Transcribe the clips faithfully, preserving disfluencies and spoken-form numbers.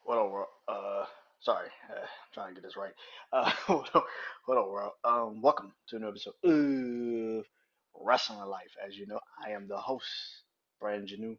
What up, world? Uh, sorry, uh, trying to get this right. Uh, what up, what up, world? Um, welcome to another episode of Wrestling Life. As you know, I am the host, Brandon Janu,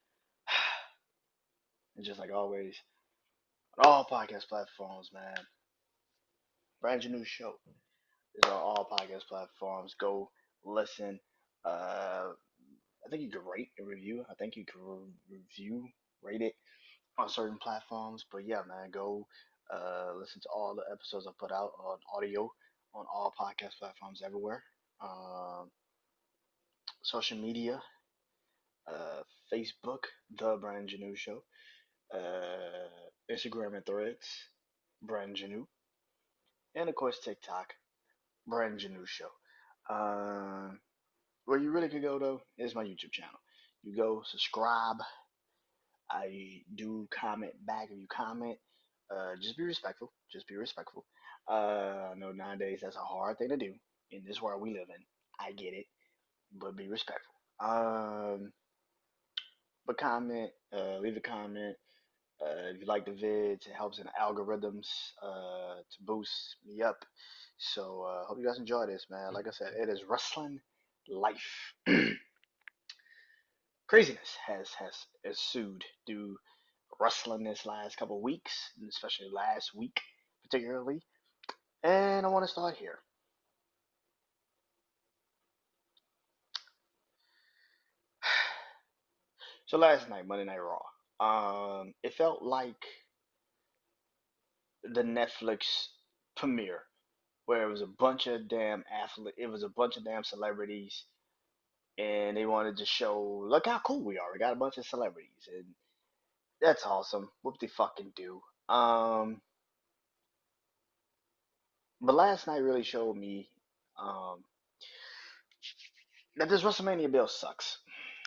and just like always, on all podcast platforms, man, Brandon Janu Show is on all podcast platforms. Go listen. Uh, I think you can rate and review. I think you can re- review, rate it on certain platforms. But yeah, man, go uh, listen to all the episodes I put out on audio on all podcast platforms everywhere. Um, Social media, uh, Facebook, The Brand Janu Show, uh, Instagram and Threads, Brand Janu, and of course TikTok, Brand Janu Show. Um, where you really could go though is my YouTube channel. You go subscribe. I do comment back if you comment. Uh, just be respectful. Just be respectful. Uh, I know nowadays that's a hard thing to do in this world we live in. I get it, but be respectful. Um, but comment, uh, leave a comment. Uh, if you like the vids, it helps in the algorithms uh, to boost me up. So uh, hope you guys enjoy this, man. Like I said, it is wrestling life. Craziness has has ensued through wrestling this last couple of weeks, especially last week particularly. And I want to start here. So last night, Monday Night Raw. Um, it felt like the Netflix premiere where it was a bunch of damn athlete. It was a bunch of damn celebrities, and they wanted to show, look how cool we are. We got a bunch of celebrities, and that's awesome. Whoop de fucking do. Um, but last night really showed me um that this WrestleMania bill sucks.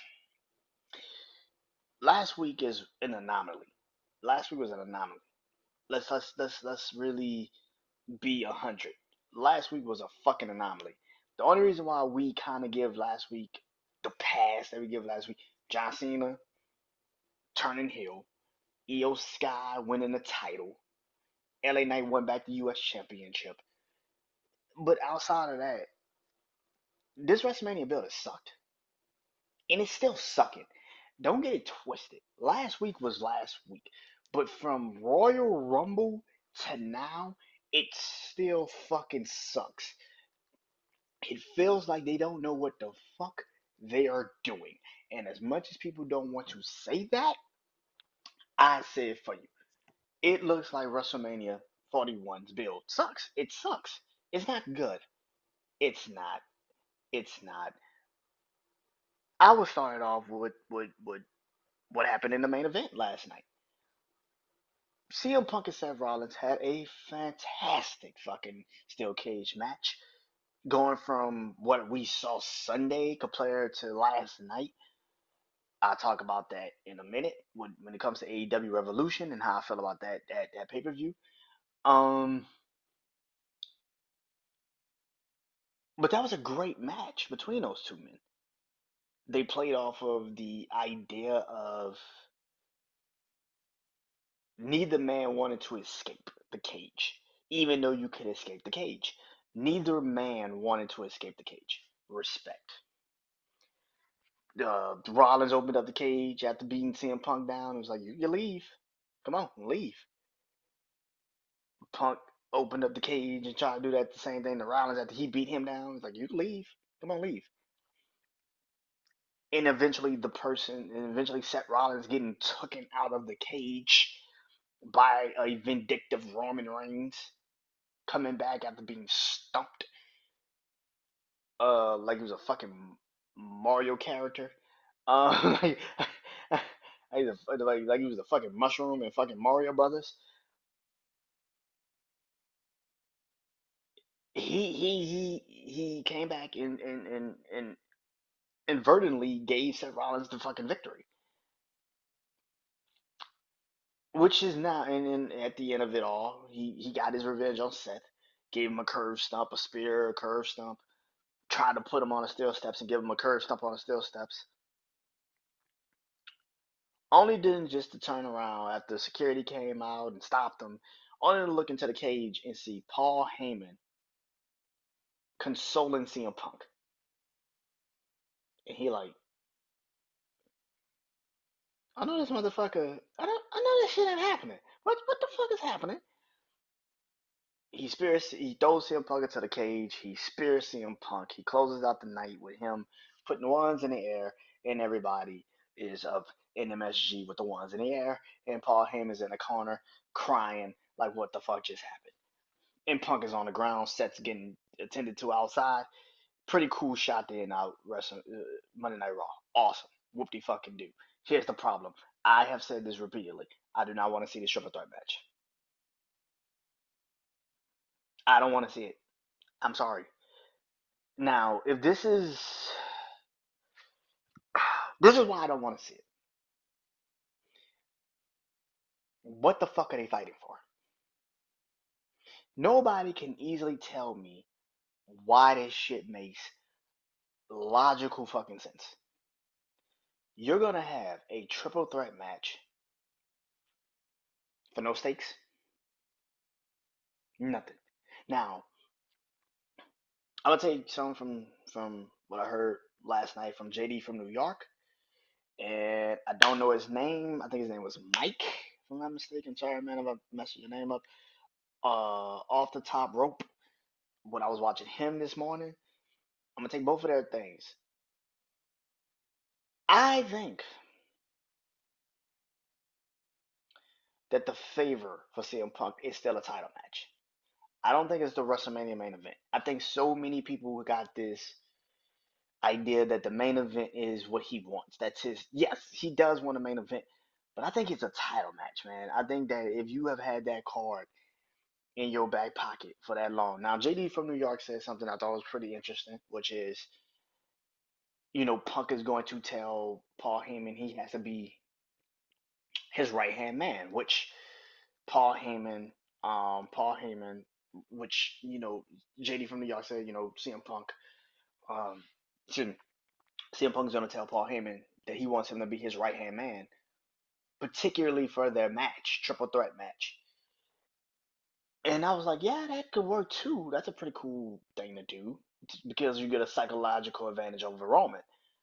Last week is an anomaly. Last week was an anomaly. Let's let's let's let's really be a hundred. Last week was a fucking anomaly. The only reason why we kind of give last week the pass that we give last week, John Cena turning heel, Io Sky winning the title, L A Knight won back the U S Championship. But outside of that, this WrestleMania build has sucked, and it's still sucking. Don't get it twisted. Last week was last week, but from Royal Rumble to now, it still fucking sucks. It feels like they don't know what the fuck they are doing. And as much as people don't want to say that, I say it for you. It looks like WrestleMania forty-one's build sucks. It sucks. It's not good. It's not. It's not. I was started off with, with, with what happened in the main event last night. C M Punk and Seth Rollins had a fantastic fucking steel cage match. Going from what we saw Sunday compared to last night, I'll talk about that in a minute when when it comes to A E W Revolution and how I feel about that that, that pay per view. Um, but that was a great match between those two men. They played off of the idea of neither man wanted to escape the cage, even though you could escape the cage. Neither man wanted to escape the cage. Respect. Uh, Rollins opened up the cage after beating C M Punk down. It was like, you can leave. Come on, leave. Punk opened up the cage and tried to do that the same thing to Rollins after he beat him down. It's like, you can leave. Come on, leave. And eventually the person, and eventually Seth Rollins getting taken out of the cage by a vindictive Roman Reigns coming back after being stumped uh like he was a fucking Mario character. Uh, like, like, like he was a fucking mushroom in fucking Mario Brothers. He he he he came back and and and, and inadvertently gave Seth Rollins the fucking victory, which is now and, and at the end of it all, he he got his revenge on Seth, gave him a curve stomp, a spear, a curve stomp, tried to put him on the steel steps and give him a curve stomp on the steel steps. Only then just to turn around after security came out and stopped him, only to look into the cage and see Paul Heyman consoling C M Punk. And he like, I know this motherfucker. I don't. I know this shit ain't happening. What? What the fuck is happening? He spears. He throws C M Punk into the cage. He spears C M Punk. He closes out the night with him putting ones in the air, and everybody is up in M S G with the ones in the air, and Paul Heyman's in the corner crying like, what the fuck just happened? And Punk is on the ground. Seth's getting attended to outside. Pretty cool shot there in out wrestling uh, Monday Night Raw. Awesome. Whoop de fucking do. Here's the problem. I have said this repeatedly. I do not want to see this triple threat match. I don't want to see it. I'm sorry. Now, if this is this is why I don't want to see it. What the fuck are they fighting for? Nobody can easily tell me why this shit makes logical fucking sense. You're gonna have a triple threat match for no stakes, nothing. Now, I'm gonna take some from from what I heard last night from J D from New York, and I don't know his name. I think his name was Mike, if I'm not mistaken. Sorry, man, if I messed your name up. Uh, off the top rope. When I was watching him this morning, I'm gonna take both of their things. I think that the favor for C M Punk is still a title match. I don't think it's the WrestleMania main event. I think so many people got this idea that the main event is what he wants. That's his. Yes, he does want a main event, but I think it's a title match, man. I think that if you have had that card in your back pocket for that long, now J D from New York said something I thought was pretty interesting, which is, you know, Punk is going to tell Paul Heyman he has to be his right hand man, which Paul Heyman, um, Paul Heyman, which you know, J D from New York said, you know, C M Punk, um, C M Punk's gonna tell Paul Heyman that he wants him to be his right hand man, particularly for their match, triple threat match. And I was like, yeah, that could work too. That's a pretty cool thing to do because you get a psychological advantage over Roman.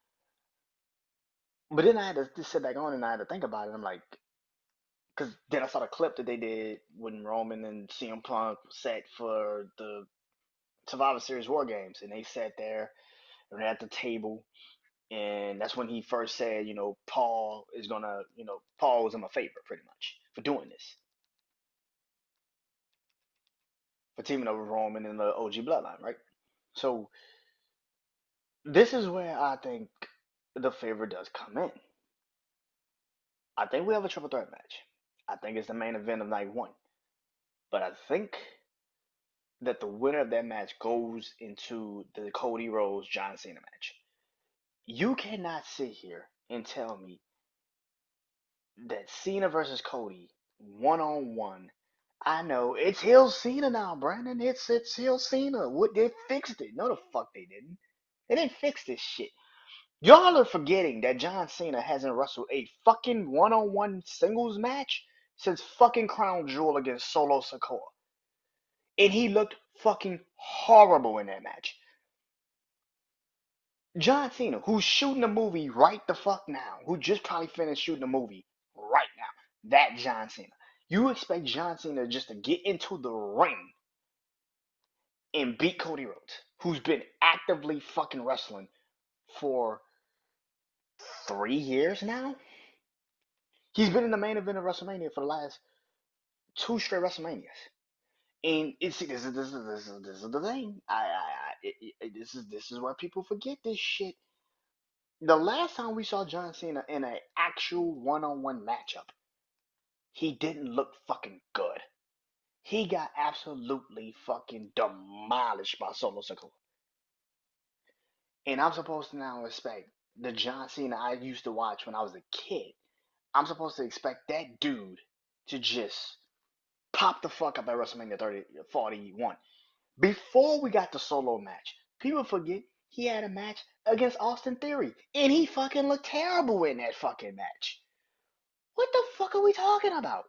But then I had to just sit back on and I had to think about it. I'm like, because then I saw the clip that they did when Roman and C M Punk sat for the Survivor Series War Games, and they sat there and they're at the table, and that's when he first said, you know, Paul is gonna, you know, Paul was in my favor pretty much for doing this, for teaming up with Roman and the O G Bloodline, right? So this is where I think the favor does come in. I think we have a triple threat match. I think it's the main event of night one, but I think that the winner of that match goes into the Cody Rhodes John Cena match. You cannot sit here and tell me that Cena versus Cody one on one. I know it's Hill Cena now, Brandon. It's it's Hill Cena. What they fixed it? No, the fuck they didn't. They didn't fix this shit. Y'all are forgetting that John Cena hasn't wrestled a fucking one on one singles match since fucking Crown Jewel against Solo Sikoa, and he looked fucking horrible in that match. John Cena, who's shooting a movie right the fuck now, who just probably finished shooting a movie right now, that John Cena. You expect John Cena just to get into the ring and beat Cody Rhodes, who's been actively fucking wrestling for three years now? He's been in the main event of WrestleMania for the last two straight WrestleManias. And it's see, this is this is this is this is the thing. I, I, I it, it, this is this is where people forget this shit. The last time we saw John Cena in an actual one-on-one matchup, he didn't look fucking good. He got absolutely fucking demolished by Solo Sikoa. And I'm supposed to now expect the John Cena I used to watch when I was a kid. I'm supposed to expect that dude to just pop the fuck up at WrestleMania thirty, forty-one. Before we got the solo match, people forget he had a match against Austin Theory. And he fucking looked terrible in that fucking match. What the fuck are we talking about?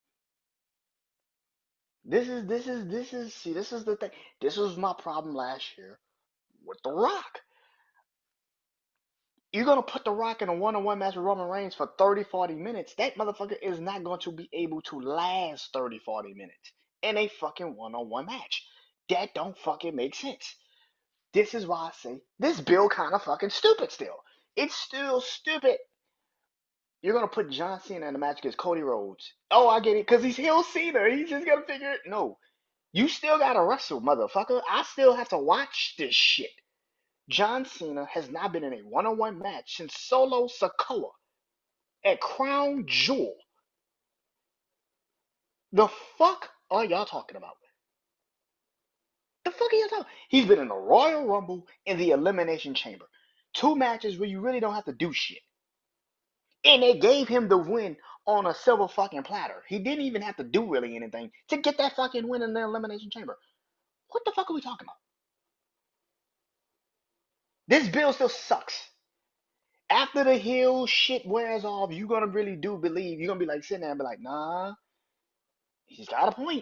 This is this is this is see this is the thing. This was my problem last year with The Rock. You're gonna put The Rock in a one-on-one match with Roman Reigns for thirty, forty minutes. That motherfucker is not going to be able to last thirty, forty minutes in a fucking one-on-one match. That don't fucking make sense. This is why I say this bill kind of fucking stupid still. It's still stupid. You're gonna put John Cena in a match against Cody Rhodes. Oh, I get it, cause he's heel Cena. He's just gonna figure it. No, you still gotta wrestle, motherfucker. I still have to watch this shit. John Cena has not been in a one-on-one match since Solo Sikoa at Crown Jewel. The fuck are y'all talking about? The fuck are y'all talking? He's been in the Royal Rumble and the Elimination Chamber. Two matches where you really don't have to do shit. And they gave him the win on a silver fucking platter. He didn't even have to do really anything to get that fucking win in the Elimination Chamber. What the fuck are we talking about? This bill still sucks. After the heel shit wears off, you gonna really do believe you're gonna be like sitting there and be like, nah, he's got a point.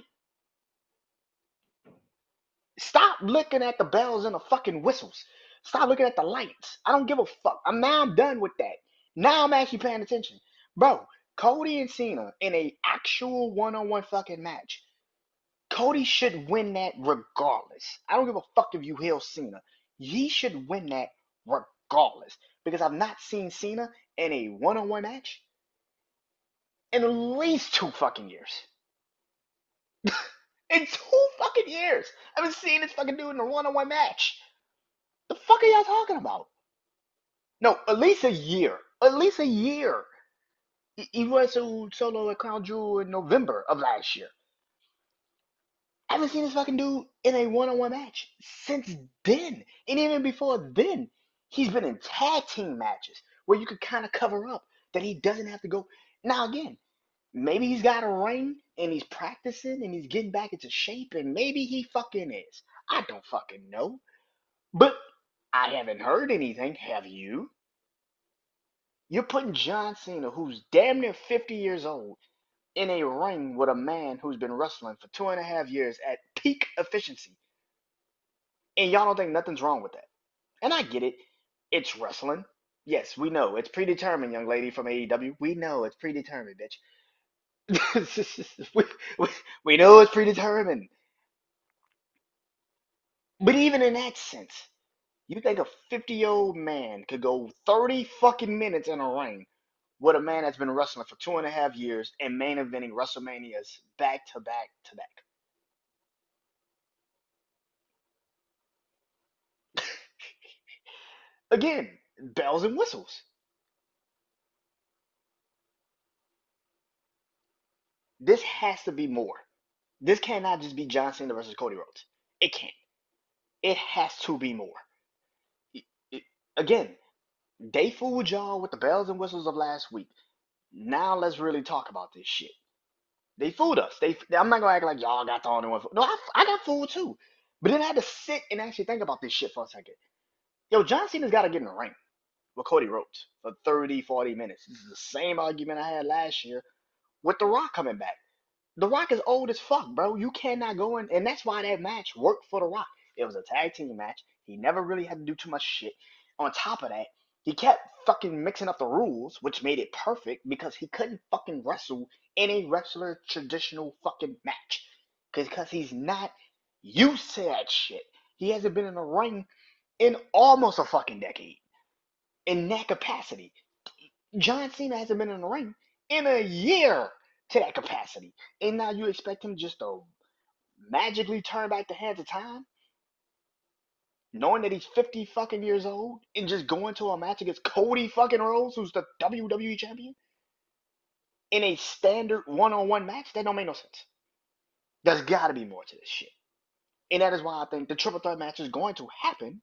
Stop looking at the bells and the fucking whistles. Stop looking at the lights. I don't give a fuck. I'm now I'm done with that. Now I'm actually paying attention. Bro, Cody and Cena in a actual one-on-one fucking match. Cody should win that regardless. I don't give a fuck if you heal Cena. He should win that regardless. Because I've not seen Cena in a one-on-one match in at least two fucking years. In two fucking years. I haven't seen this fucking dude in a one-on-one match. The fuck are y'all talking about? No, at least a year. At least a year. He, he wrestled solo at Crown Jewel in November of last year. I haven't seen this fucking dude in a one-on-one match since then. And even before then, he's been in tag team matches where you could kind of cover up that he doesn't have to go. Now again, maybe he's got a ring and he's practicing and he's getting back into shape and maybe he fucking is. I don't fucking know. But I haven't heard anything. Have you? You're putting John Cena, who's damn near fifty years old, in a ring with a man who's been wrestling for two and a half years at peak efficiency. And y'all don't think nothing's wrong with that. And I get it. It's wrestling. Yes, we know. It's predetermined, young lady from A E W. We know it's predetermined, bitch. we, we, we know it's predetermined. But even in that sense, you think a fifty year old man could go thirty fucking minutes in a ring with a man that's been wrestling for two and a half years and main eventing WrestleManias back to back to back? Again, bells and whistles. This has to be more. This cannot just be John Cena versus Cody Rhodes. It can't. It has to be more. It- it- again, they fooled y'all with the bells and whistles of last week. Now let's really talk about this shit. They fooled us. They. I'm not gonna act like y'all got the only one. No, I, I got fooled too. But then I had to sit and actually think about this shit for a second. Yo, John Cena's got to get in the ring with Cody Rhodes for thirty, forty minutes. This is the same argument I had last year with The Rock coming back. The Rock is old as fuck, bro. You cannot go in, and that's why that match worked for The Rock. It was a tag team match. He never really had to do too much shit. On top of that, he kept fucking mixing up the rules, which made it perfect because he couldn't fucking wrestle in a wrestler traditional fucking match. Because he's not used to that shit. He hasn't been in a ring in almost a fucking decade in that capacity. John Cena hasn't been in the ring in a year to that capacity. And now you expect him just to magically turn back the hands of time, knowing that he's fifty fucking years old, and just go into a match against Cody fucking Rhodes, who's the W W E champion, in a standard one on one match? That don't make no sense. There's gotta be more to this shit. And that is why I think the triple threat match is going to happen.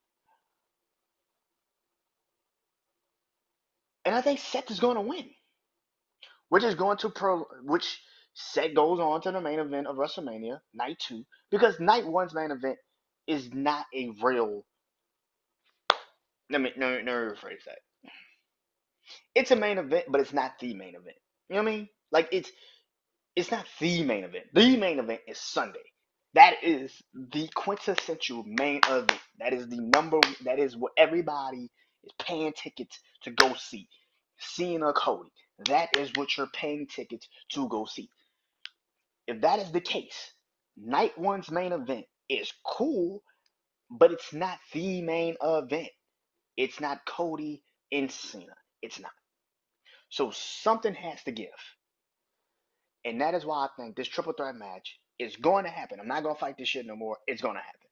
And I think Seth is going to win, which is going to pro, which Seth goes on to the main event of WrestleMania night two, because night one's main event is not a real. Let me no no rephrase that. It's a main event, but it's not the main event. You know what I mean? Like it's it's not the main event. The main event is Sunday. That is the quintessential main event. That is the number. That is what everybody is paying tickets to go see. Cena Cody. That is what you're paying tickets to go see. If that is the case, night one's main event is cool, but it's not the main event. It's not Cody and Cena. It's not. So something has to give. And that is why I think this triple threat match is going to happen. I'm not going to fight this shit no more. It's going to happen.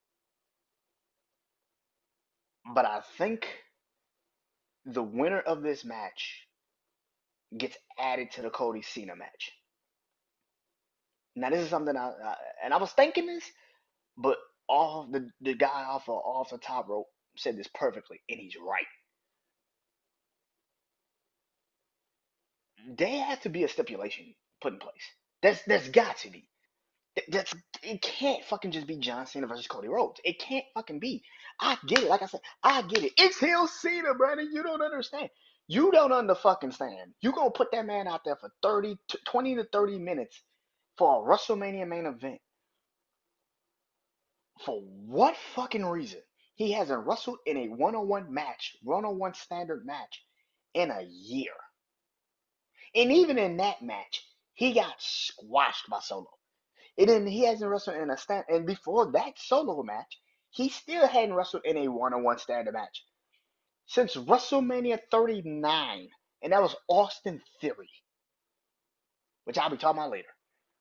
But I think the winner of this match gets added to the Cody Cena match. Now this is something I, I and I was thinking this, but all the the guy off of, off the top rope said this perfectly, and he's right. There has to be a stipulation put in place. There's there's got to be. That's it can't fucking just be John Cena versus Cody Rhodes. It can't fucking be. I get it. Like I said, I get it. It's Hill Cena, Brandon. You don't understand. You don't under fucking stand. You gonna put that man out there for thirty, twenty to thirty minutes for a WrestleMania main event. For what fucking reason? He hasn't wrestled in a one-on-one match, one-on-one standard match in a year. And even in that match, he got squashed by Solo. And then he hasn't wrestled in a stand. And before that Solo match, he still hadn't wrestled in a one-on-one standard match since WrestleMania thirty-nine, and that was Austin Theory, which I'll be talking about later.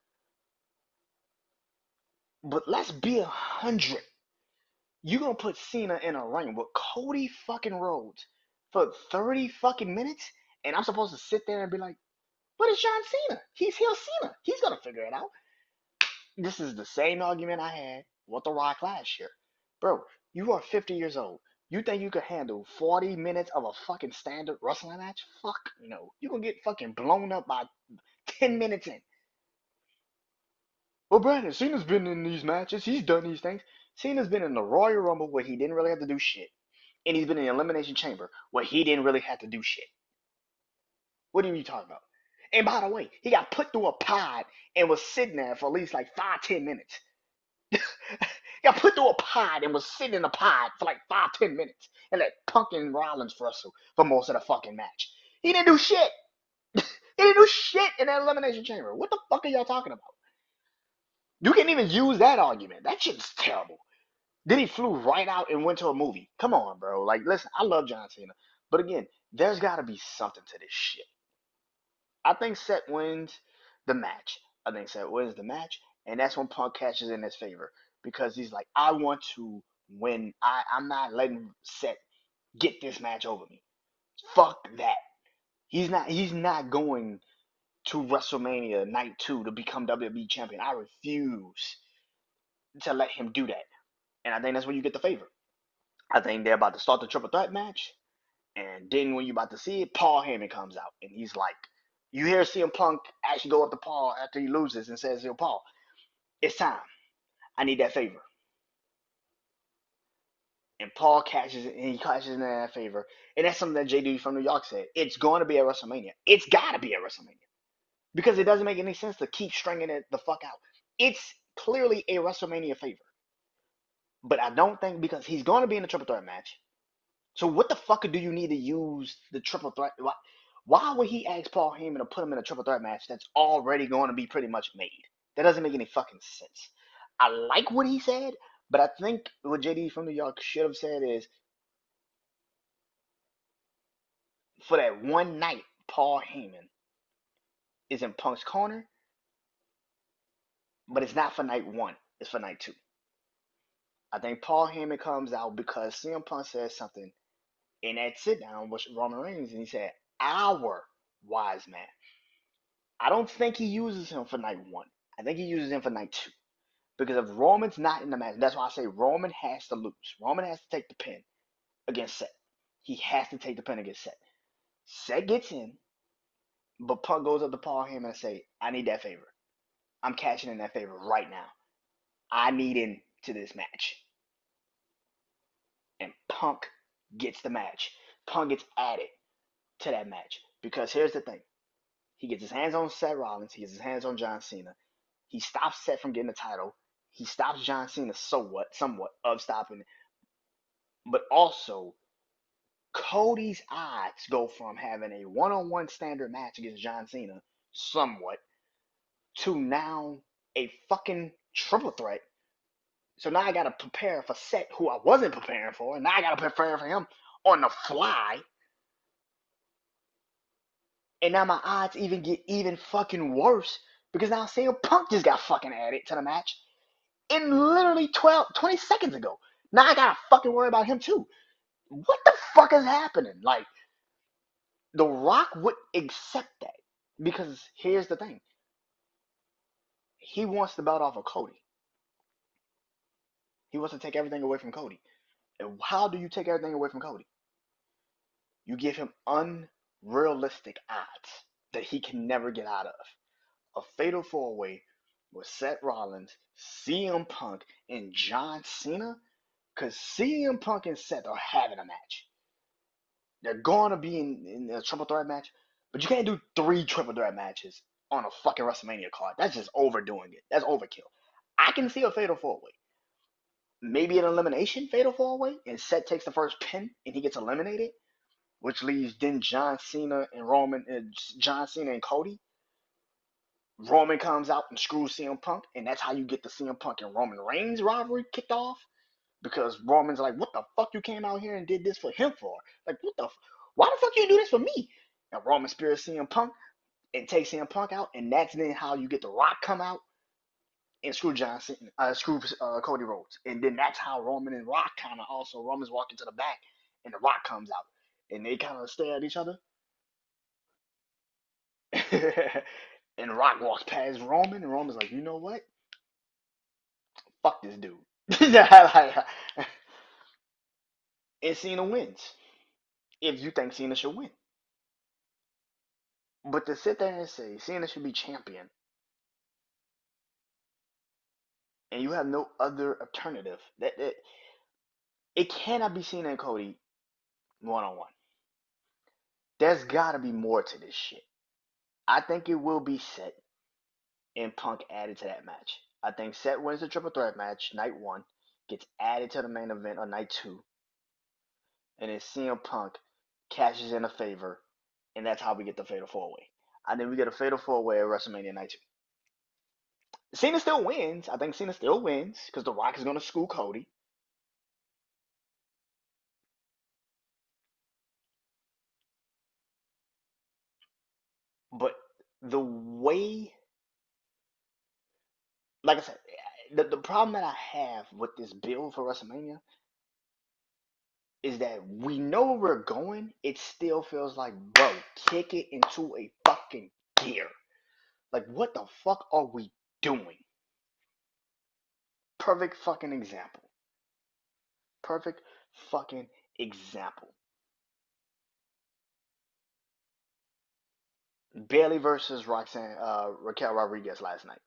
But let's be a hundred. You gonna put Cena in a ring with Cody fucking Rhodes for thirty fucking minutes, and I'm supposed to sit there and be like, "But it's John Cena. He's Hill Cena. He's gonna figure it out." This is the same argument I had with The Rock last year. Bro, you are fifty years old. You think you could handle forty minutes of a fucking standard wrestling match? Fuck no. You gonna get fucking blown up by ten minutes in. Well, Brandon, Cena's been in these matches. He's done these things. Cena's been in the Royal Rumble where he didn't really have to do shit. And he's been in the Elimination Chamber where he didn't really have to do shit. What are you talking about? And by the way, he got put through a pod and was sitting there for at least like five, ten minutes. Got put through a pod and was sitting in a pod for like five, ten minutes and let Punk and Rollins wrestle for most of the fucking match. He didn't do shit. He didn't do shit in that Elimination Chamber. What the fuck are y'all talking about? You can't even use that argument. That shit's terrible. Then he flew right out and went to a movie. Come on, bro. Like, listen, I love John Cena. But again, there's got to be something to this shit. I think Seth wins the match. I think Seth wins the match. And that's when Punk catches in his favor. Because he's like, I want to win. I, I'm not letting Seth get this match over me. Fuck that. He's not he's not going to WrestleMania night two to become W W E champion. I refuse to let him do that. And I think that's when you get the favor. I think they're about to start the triple threat match. And then when you're about to see it, Paul Heyman comes out. And he's like, you hear C M Punk actually go up to Paul after he loses and says, Yo, Paul, it's time. I need that favor. And Paul catches it, and he catches in that favor. And that's something that J D from New York said. It's going to be at WrestleMania. It's got to be at WrestleMania. Because it doesn't make any sense to keep stringing it the fuck out. It's clearly a WrestleMania favor. But I don't think because he's going to be in the triple threat match. So what the fuck do you need to use the triple threat? Why, why would he ask Paul Heyman to put him in a triple threat match that's already going to be pretty much made? That doesn't make any fucking sense. I like what he said, but I think what J D from New York should have said is for that one night, Paul Heyman is in Punk's corner, but it's not for night one. It's for night two. I think Paul Heyman comes out because C M Punk says something in that sit down with Roman Reigns, and he said, "Our wise man." I don't think he uses him for night one. I think he uses him for night two. Because if Roman's not in the match, that's why I say Roman has to lose. Roman has to take the pin against Seth. He has to take the pin against Seth. Seth gets in, but Punk goes up to Paul Heyman and say, I need that favor. I'm cashing in that favor right now. I need into this match. And Punk gets the match. Punk gets added to that match. Because here's the thing. He gets his hands on Seth Rollins. He gets his hands on John Cena. He stops Seth from getting the title. He stops John Cena somewhat, somewhat of stopping. But also, Cody's odds go from having a one-on-one standard match against John Cena, somewhat, to now a fucking triple threat. So now I gotta prepare for Seth, who I wasn't preparing for, and now I gotta prepare for him on the fly. And now my odds even get even fucking worse because now C M Punk just got fucking added to the match in literally twelve, twenty seconds ago. Now I gotta fucking worry about him too. What the fuck is happening? Like, The Rock would accept that because here's the thing. He wants the belt off of Cody. He wants to take everything away from Cody. And how do you take everything away from Cody? You give him unrealistic odds that he can never get out of. A fatal four way with Seth Rollins, C M Punk, and John Cena. Because C M Punk and Seth are having a match. They're going to be in, in a triple threat match, but you can't do three triple threat matches on a fucking WrestleMania card. That's just overdoing it. That's overkill. I can see a fatal four way. Maybe an elimination fatal four way, and Seth takes the first pin and he gets eliminated, which leaves then John Cena and Roman, uh, John Cena and Cody. Roman comes out and screws C M Punk, and that's how you get the C M Punk and Roman Reigns rivalry kicked off. Because Roman's like, what the fuck you came out here and did this for him for? Like, what the, f- why the fuck you do this for me? And Roman spears C M Punk and takes C M Punk out, and that's then how you get the Rock come out and screw John Cena, uh, screw uh, Cody Rhodes, and then that's how Roman and Rock kind of also Roman's walking to the back, and the Rock comes out, and they kind of stare at each other, and Rock walks past Roman, and Roman's like, you know what? Fuck this dude. And Cena wins. If you think Cena should win. But to sit there and say Cena should be champion and you have no other alternative, that, that it cannot be Cena and Cody one on one. There's gotta be more to this shit. I think it will be Seth and Punk added to that match. I think Seth wins the triple threat match night one, gets added to the main event on night two, and then C M Punk cashes in a favor, and that's how we get the Fatal Four Way. And then we get a Fatal Four Way at WrestleMania night two. Cena still wins. I think Cena still wins because The Rock is going to school Cody. But the way, like I said, the, the problem that I have with this build for WrestleMania is that we know where we're going. It still feels like, bro, kick it into a fucking gear. Like, what the fuck are we doing? Perfect fucking example. Perfect fucking example. Bayley versus Roxanne, uh, Raquel Rodriguez last night.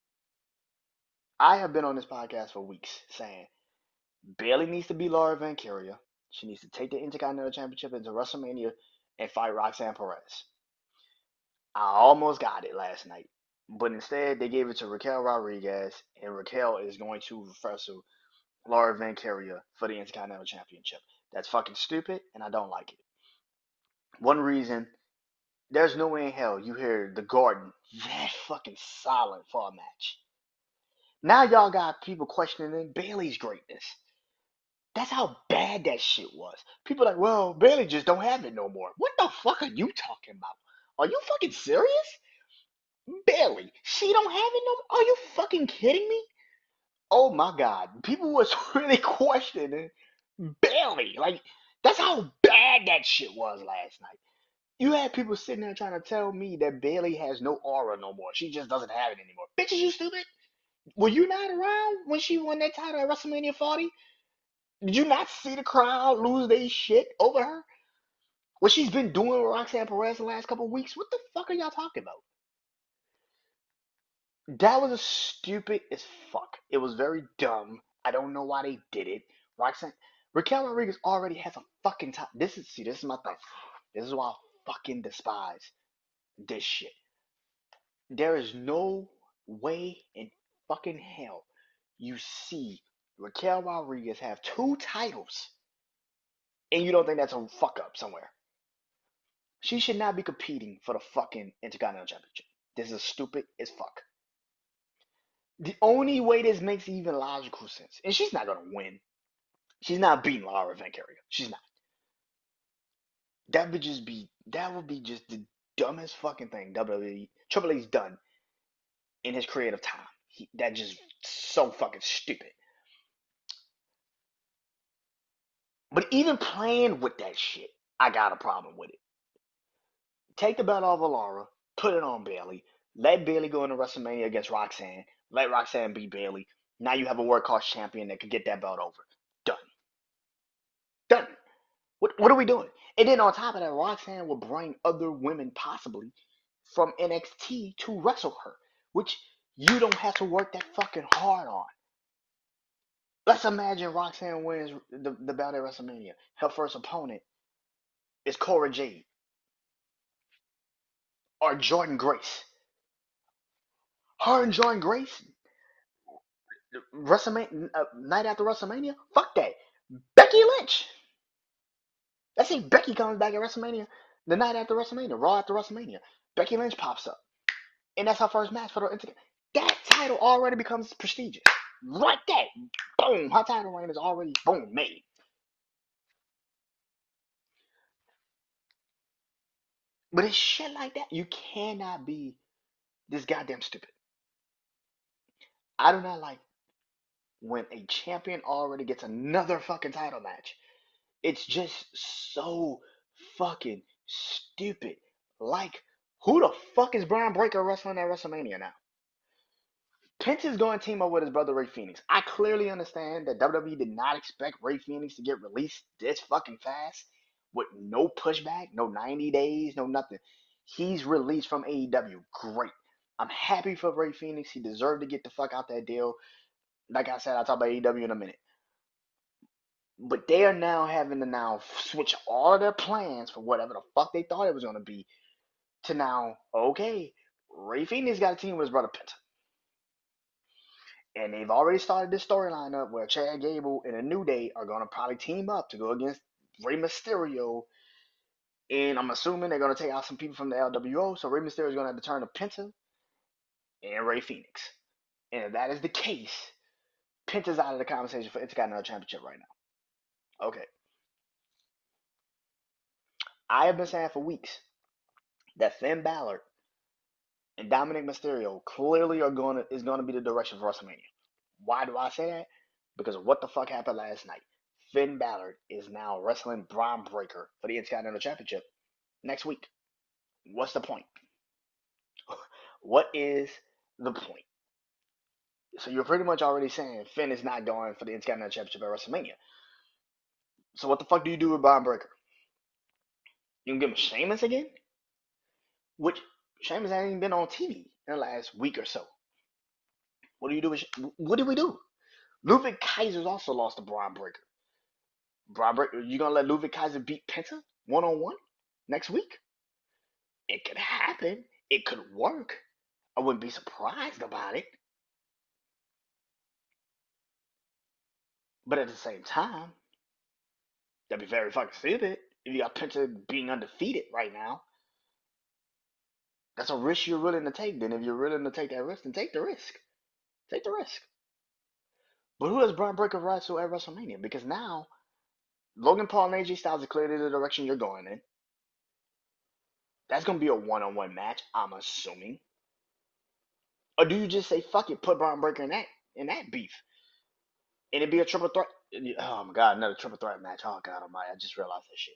I have been on this podcast for weeks saying Bayley needs to be Laura Van Vanciria. She needs to take the Intercontinental Championship into WrestleMania and fight Roxanne Perez. I almost got it last night, but instead they gave it to Raquel Rodriguez, and Raquel is going to wrestle Laura Van Vanciria for the Intercontinental Championship. That's fucking stupid, and I don't like it. One reason, there's no way in hell you hear the Garden that fucking silent for a match. Now y'all got people questioning Bayley's greatness. That's how bad that shit was. People are like, well, Bayley just don't have it no more. What the fuck are you talking about? Are you fucking serious? Bayley, she don't have it no more? Are you fucking kidding me? Oh my god. People was really questioning Bayley. Like, that's how bad that shit was last night. You had people sitting there trying to tell me that Bayley has no aura no more. She just doesn't have it anymore. Bitches, you stupid? Were you not around when she won that title at WrestleMania forty? Did you not see the crowd lose their shit over her? What she's been doing with Roxanne Perez the last couple of weeks? What the fuck are y'all talking about? That was a stupid as fuck. It was very dumb. I don't know why they did it. Roxanne Raquel Rodriguez already has a fucking top. This is see, this is my thing. This is why I fucking despise this shit. There is no way in fucking hell you see Raquel Rodriguez have two titles and you don't think that's a fuck up somewhere. She should not be competing for the fucking Intercontinental Championship. This is stupid as fuck. The only way this makes even logical sense, and she's not gonna win. She's not beating Laura Vancaria. She's not. That would just be that would be just the dumbest fucking thing W W E Triple H's done in his creative time. He, that just so fucking stupid. But even playing with that shit, I got a problem with it. Take the belt off of Laura, put it on Bayley, let Bayley go into WrestleMania against Roxanne, let Roxanne beat Bayley. Now you have a workhorse champion that could get that belt over. Done. Done. What, what are we doing? And then on top of that, Roxanne will bring other women possibly from N X T to wrestle her, which you don't have to work that fucking hard on. Let's imagine Roxanne wins the, the belt at WrestleMania. Her first opponent is Cora Jade or Jordan Grace. Her and Jordan Grace, WrestleMania uh, night after WrestleMania, fuck that. Becky Lynch. Let's say Becky comes back at WrestleMania the night after WrestleMania, Raw after WrestleMania. Becky Lynch pops up, and that's her first match for the Inter- that title already becomes prestigious. Right there, boom, her title reign is already boom made. But it's shit like that. You cannot be this goddamn stupid. I do not like when a champion already gets another fucking title match. It's just so fucking stupid. Like, who the fuck is Brian Breaker wrestling at WrestleMania now? Penta's going to team up with his brother Ray Phoenix. I clearly understand that W W E did not expect Ray Phoenix to get released this fucking fast with no pushback, no ninety days, no nothing. He's released from A E W. Great. I'm happy for Ray Phoenix. He deserved to get the fuck out that deal. Like I said, I'll talk about A E W in a minute. But they are now having to now switch all their plans for whatever the fuck they thought it was going to be to now, okay, Ray Phoenix got a team with his brother Penta. And they've already started this storyline up where Chad Gable and a New Day are going to probably team up to go against Rey Mysterio. And I'm assuming they're going to take out some people from the L W O. So Rey Mysterio is going to have to turn to Penta and Ray Phoenix. And if that is the case, Penta's out of the conversation for Intercontinental Championship right now. Okay. I have been saying for weeks that Finn Balor and Dominic Mysterio clearly are going to is going to be the direction for WrestleMania. Why do I say that? Because of what the fuck happened last night. Finn Balor is now wrestling Braun Breaker for the Intercontinental Championship next week. What's the point? What is the point? So you're pretty much already saying Finn is not going for the Intercontinental Championship at WrestleMania. So what the fuck do you do with Braun Breaker? You can give him Sheamus again? Which Sheamus hasn't even been on T V in the last week or so. What do you do with what did we do? Ludwig Kaiser's also lost to Braun Breaker. Braun Breaker, you gonna let Ludwig Kaiser beat Penta one on one next week? It could happen. It could work. I wouldn't be surprised about it. But at the same time, that'd be very fucking stupid if you got Penta being undefeated right now. That's a risk you're willing to take. Then if you're willing to take that risk, then take the risk. Take the risk. But who does Braun Breaker wrestle at WrestleMania? Because now Logan Paul and A J Styles are clearly the direction you're going in. That's gonna be a one-on-one match, I'm assuming. Or do you just say fuck it, put Braun Breaker in that in that beef, and it'd be a triple threat? Oh my god, another triple threat match. Oh god almighty, I just realized that shit.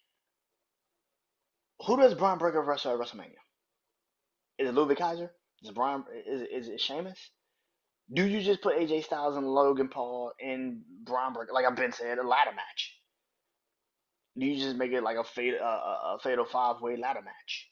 Who does Braun Breaker wrestle at WrestleMania? Is it Ludwig Kaiser? Is it Brian? Is it, is it Sheamus? Do you just put A J Styles and Logan Paul and Braun Breaker, like I've been saying, a ladder match? Do you just make it like a fatal, uh, a fatal five way ladder match?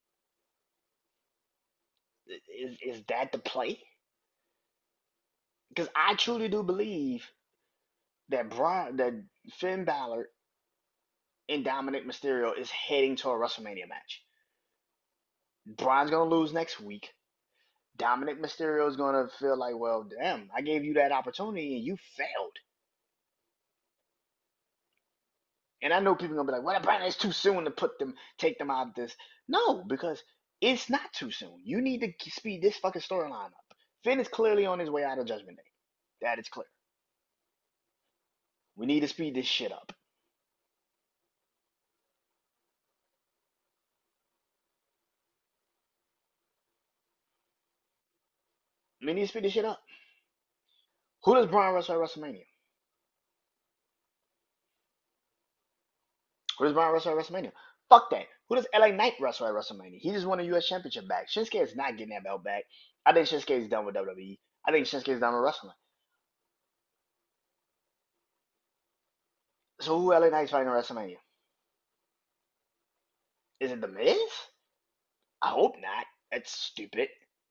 Is is that the play? Because I truly do believe that Brian, that Finn Balor and Dominic Mysterio is heading to a WrestleMania match. Braun's gonna lose next week. Dominic Mysterio is gonna feel like, well, damn, I gave you that opportunity and you failed. And I know people are gonna be like, well, Brian, it's too soon to put them, take them out of this. No, because it's not too soon. You need to speed this fucking storyline up. Finn is clearly on his way out of Judgment Day. That is clear. We need to speed this shit up. We need to speed this shit up. Who does Braun wrestle at WrestleMania? Who does Braun wrestle at WrestleMania? Fuck that. Who does L A Knight wrestle at WrestleMania? He just won a U S Championship back. Shinsuke is not getting that belt back. I think Shinsuke is done with W W E. I think Shinsuke is done with wrestling. So who L A Knight's fighting at WrestleMania? Is it The Miz? I hope not. That's stupid.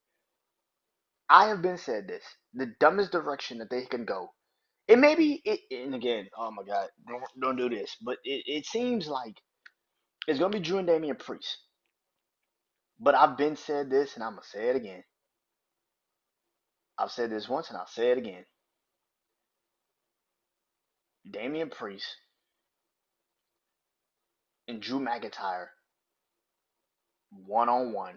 I have been said this. The dumbest direction that they can go. It may be, it, and again, oh my God, don't, don't do this. But it, it seems like it's going to be Drew and Damian Priest. But I've been said this, and I'm going to say it again. I've said this once, and I'll say it again. Damian Priest and Drew McIntyre one on one.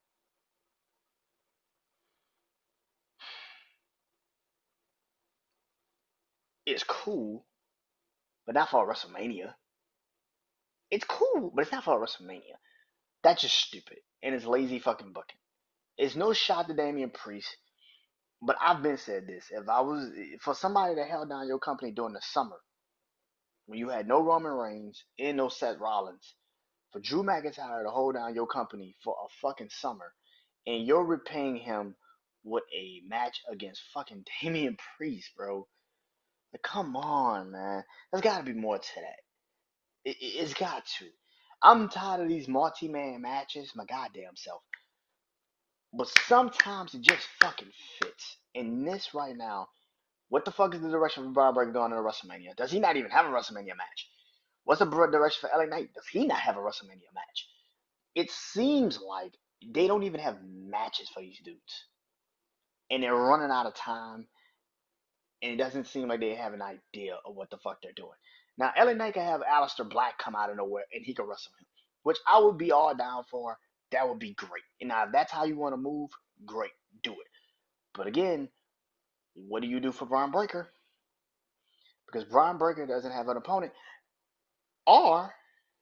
It's cool, but not for WrestleMania. It's cool, but it's not for WrestleMania. That's just stupid, and it's lazy fucking booking. It's no shot to Damian Priest, but I've been said this. If I was for somebody that held down your company during the summer, when you had no Roman Reigns and no Seth Rollins, for Drew McIntyre to hold down your company for a fucking summer, and you're repaying him with a match against fucking Damian Priest, bro. Like, come on, man. There's got to be more to that. It, it, it's got to. I'm tired of these multi-man matches, my goddamn self. But sometimes it just fucking fits. In this right now, what the fuck is the direction for Braun Breaker going into WrestleMania? Does he not even have a WrestleMania match? What's the direction for L A Knight? Does he not have a WrestleMania match? It seems like they don't even have matches for these dudes. And they're running out of time. And it doesn't seem like they have an idea of what the fuck they're doing. Now, L A Knight can have Aleister Black come out of nowhere and he can wrestle him, which I would be all down for. That would be great. And now, if that's how you want to move, great, do it. But again, what do you do for Braun Breaker? Because Braun Breaker doesn't have an opponent. Or,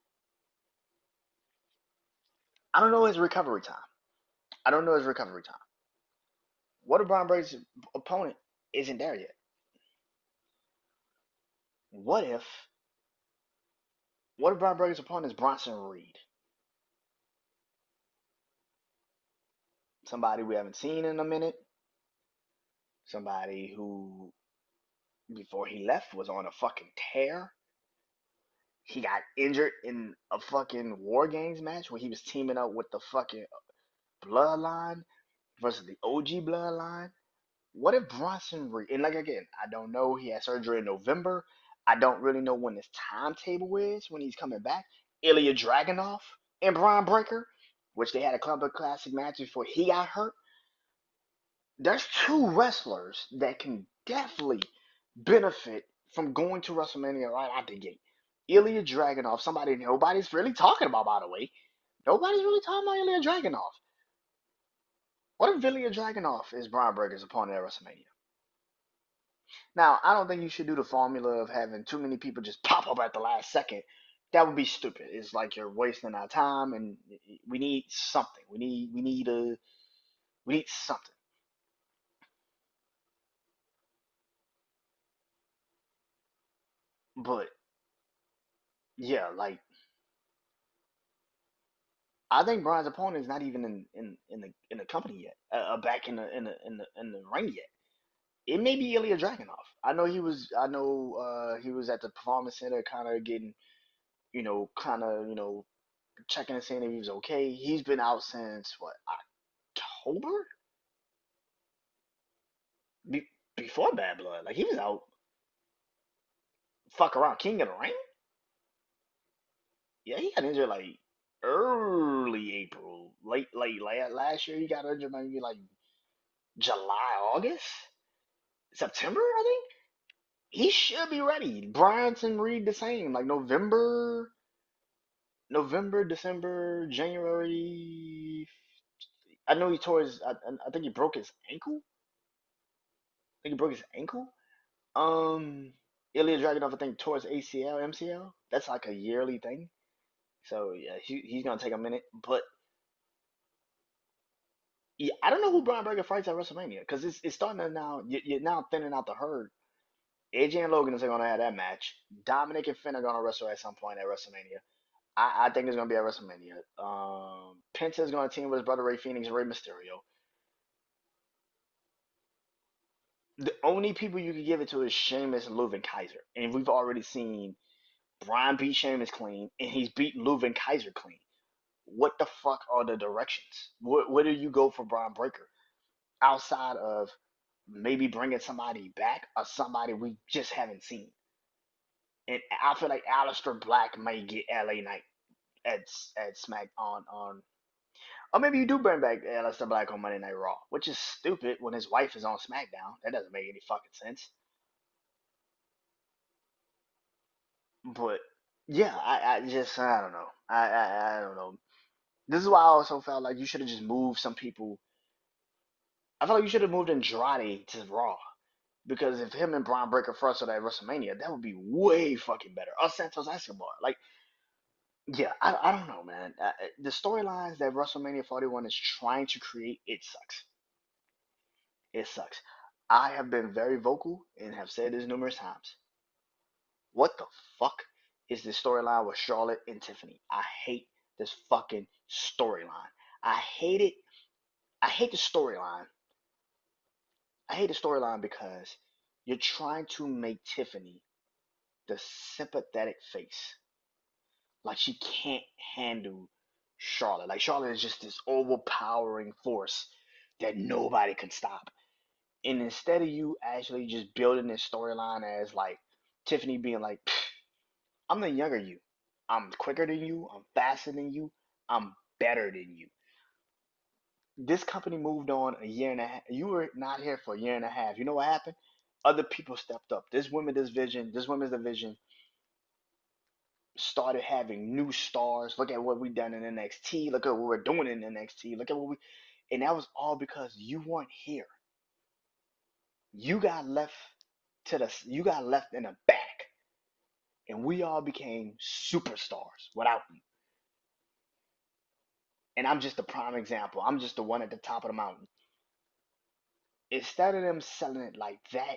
I don't know his recovery time. I don't know his recovery time. What if Braun Breaker's opponent isn't there yet? What if, what if Braun Breaker's opponent is Bronson Reed? Somebody we haven't seen in a minute. Somebody who, before he left, was on a fucking tear. He got injured in a fucking War Games match where he was teaming up with the fucking Bloodline versus the O G Bloodline. What if Bronson Reed, and like again, I don't know, he had surgery in November. I don't really know when his timetable is, when he's coming back. Ilya Dragunov and Braun Breaker, which they had a Club of Classic match before he got hurt. There's two wrestlers that can definitely benefit from going to WrestleMania right out the gate. Ilya Dragunov, somebody nobody's really talking about, by the way. Nobody's really talking about Ilya Dragunov. What if Ilya Dragunov is Braun Breaker's opponent at WrestleMania? Now, I don't think you should do the formula of having too many people just pop up at the last second. That would be stupid. It's like you're wasting our time, and we need something. We need we need a we need something. But yeah, like I think Braun's opponent is not even in, in, in the in the company yet, uh, uh, back in the in the in the in the ring yet. It may be Ilya Dragunov. I know he was. I know uh, he was at the performance center, kind of getting, you know, kind of, you know, checking and seeing if he was okay. He's been out since what, October? Be- Before Bad Blood, like he was out. Fuck around, King of the Ring. Yeah, he got injured like early April, late, late, late last year. He got injured maybe like July, August, September, I think. He should be ready. Bryson Reed the same, like November, November, December, January. I know he tore his. I, I think he broke his ankle. I think he broke his ankle. Um, Ilya Dragunov, I think, tore his A C L, M C L. That's like a yearly thing. So yeah, he, he's gonna take a minute. But yeah, I don't know who Brian Breaker fights at WrestleMania because it's it's starting to now. You, you're now thinning out the herd. A J and Logan is gonna have that match. Dominic and Finn are gonna wrestle at some point at WrestleMania. I, I think it's gonna be at WrestleMania. Um, Penta is gonna team with his brother Ray Phoenix and Rey Mysterio. The only people you could give it to is Sheamus, Leuven, Kaiser, and we've already seen Brian beat Sheamus clean, and he's beat Leuven Kaiser clean. What the fuck are the directions? Where, where do you go for Brian Breaker outside of maybe bringing somebody back or somebody we just haven't seen? And I feel like Aleister Black may get L A Knight at at Smack on on, or maybe you do bring back Aleister Black on Monday Night Raw, which is stupid when his wife is on SmackDown. That doesn't make any fucking sense. But yeah, I, I just I don't know. I, I I don't know. This is why I also felt like you should have just moved some people. I felt like you should have moved Andrade to Raw because if him and Braun Breaker first at WrestleMania, that would be way fucking better. Or Santos Escobar, like yeah, I I don't know, man. Uh, the storylines that WrestleMania forty-one is trying to create, it sucks. It sucks. I have been very vocal and have said this numerous times. What the fuck is this storyline with Charlotte and Tiffany? I hate this fucking storyline. I hate it. I hate the storyline. I hate the storyline because you're trying to make Tiffany the sympathetic face. Like she can't handle Charlotte. Like Charlotte is just this overpowering force that nobody can stop. And instead of you actually just building this storyline as like Tiffany being like, I'm the younger you. I'm quicker than you. I'm faster than you. I'm better than you. This company moved on a year and a half. You were not here for a year and a half. You know what happened? Other people stepped up. This women division, this women's division started having new stars. Look at what we done in N X T. Look at what we're doing in N X T. Look at what we, and that was all because you weren't here. You got left to the, you got left in the back, and we all became superstars without you. And I'm just a prime example. I'm just the one at the top of the mountain. Instead of them selling it like that,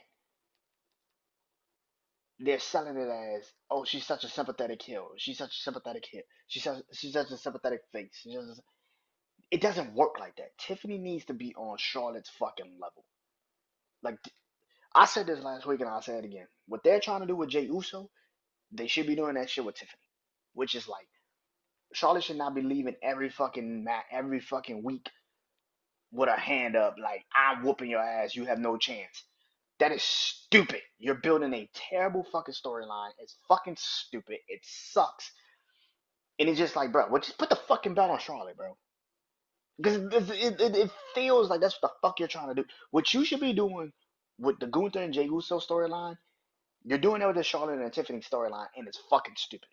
they're selling it as, oh, she's such a sympathetic heel. She's such a sympathetic heel. She's such, she's such a sympathetic face. She's just, it doesn't work like that. Tiffany needs to be on Charlotte's fucking level. Like I said this last week and I'll say it again. What they're trying to do with Jey Uso, they should be doing that shit with Tiffany. Which is like Charlotte should not be leaving every fucking mat every fucking week with her hand up like I'm whooping your ass. You have no chance. That is stupid. You're building a terrible fucking storyline. It's fucking stupid. It sucks. And it's just like, bro, well, just put the fucking belt on Charlotte, bro. Because it, it, it feels like that's what the fuck you're trying to do. What you should be doing with the Gunther and Jey Uso storyline, you're doing that with the Charlotte and Tiffany storyline, and it's fucking stupid.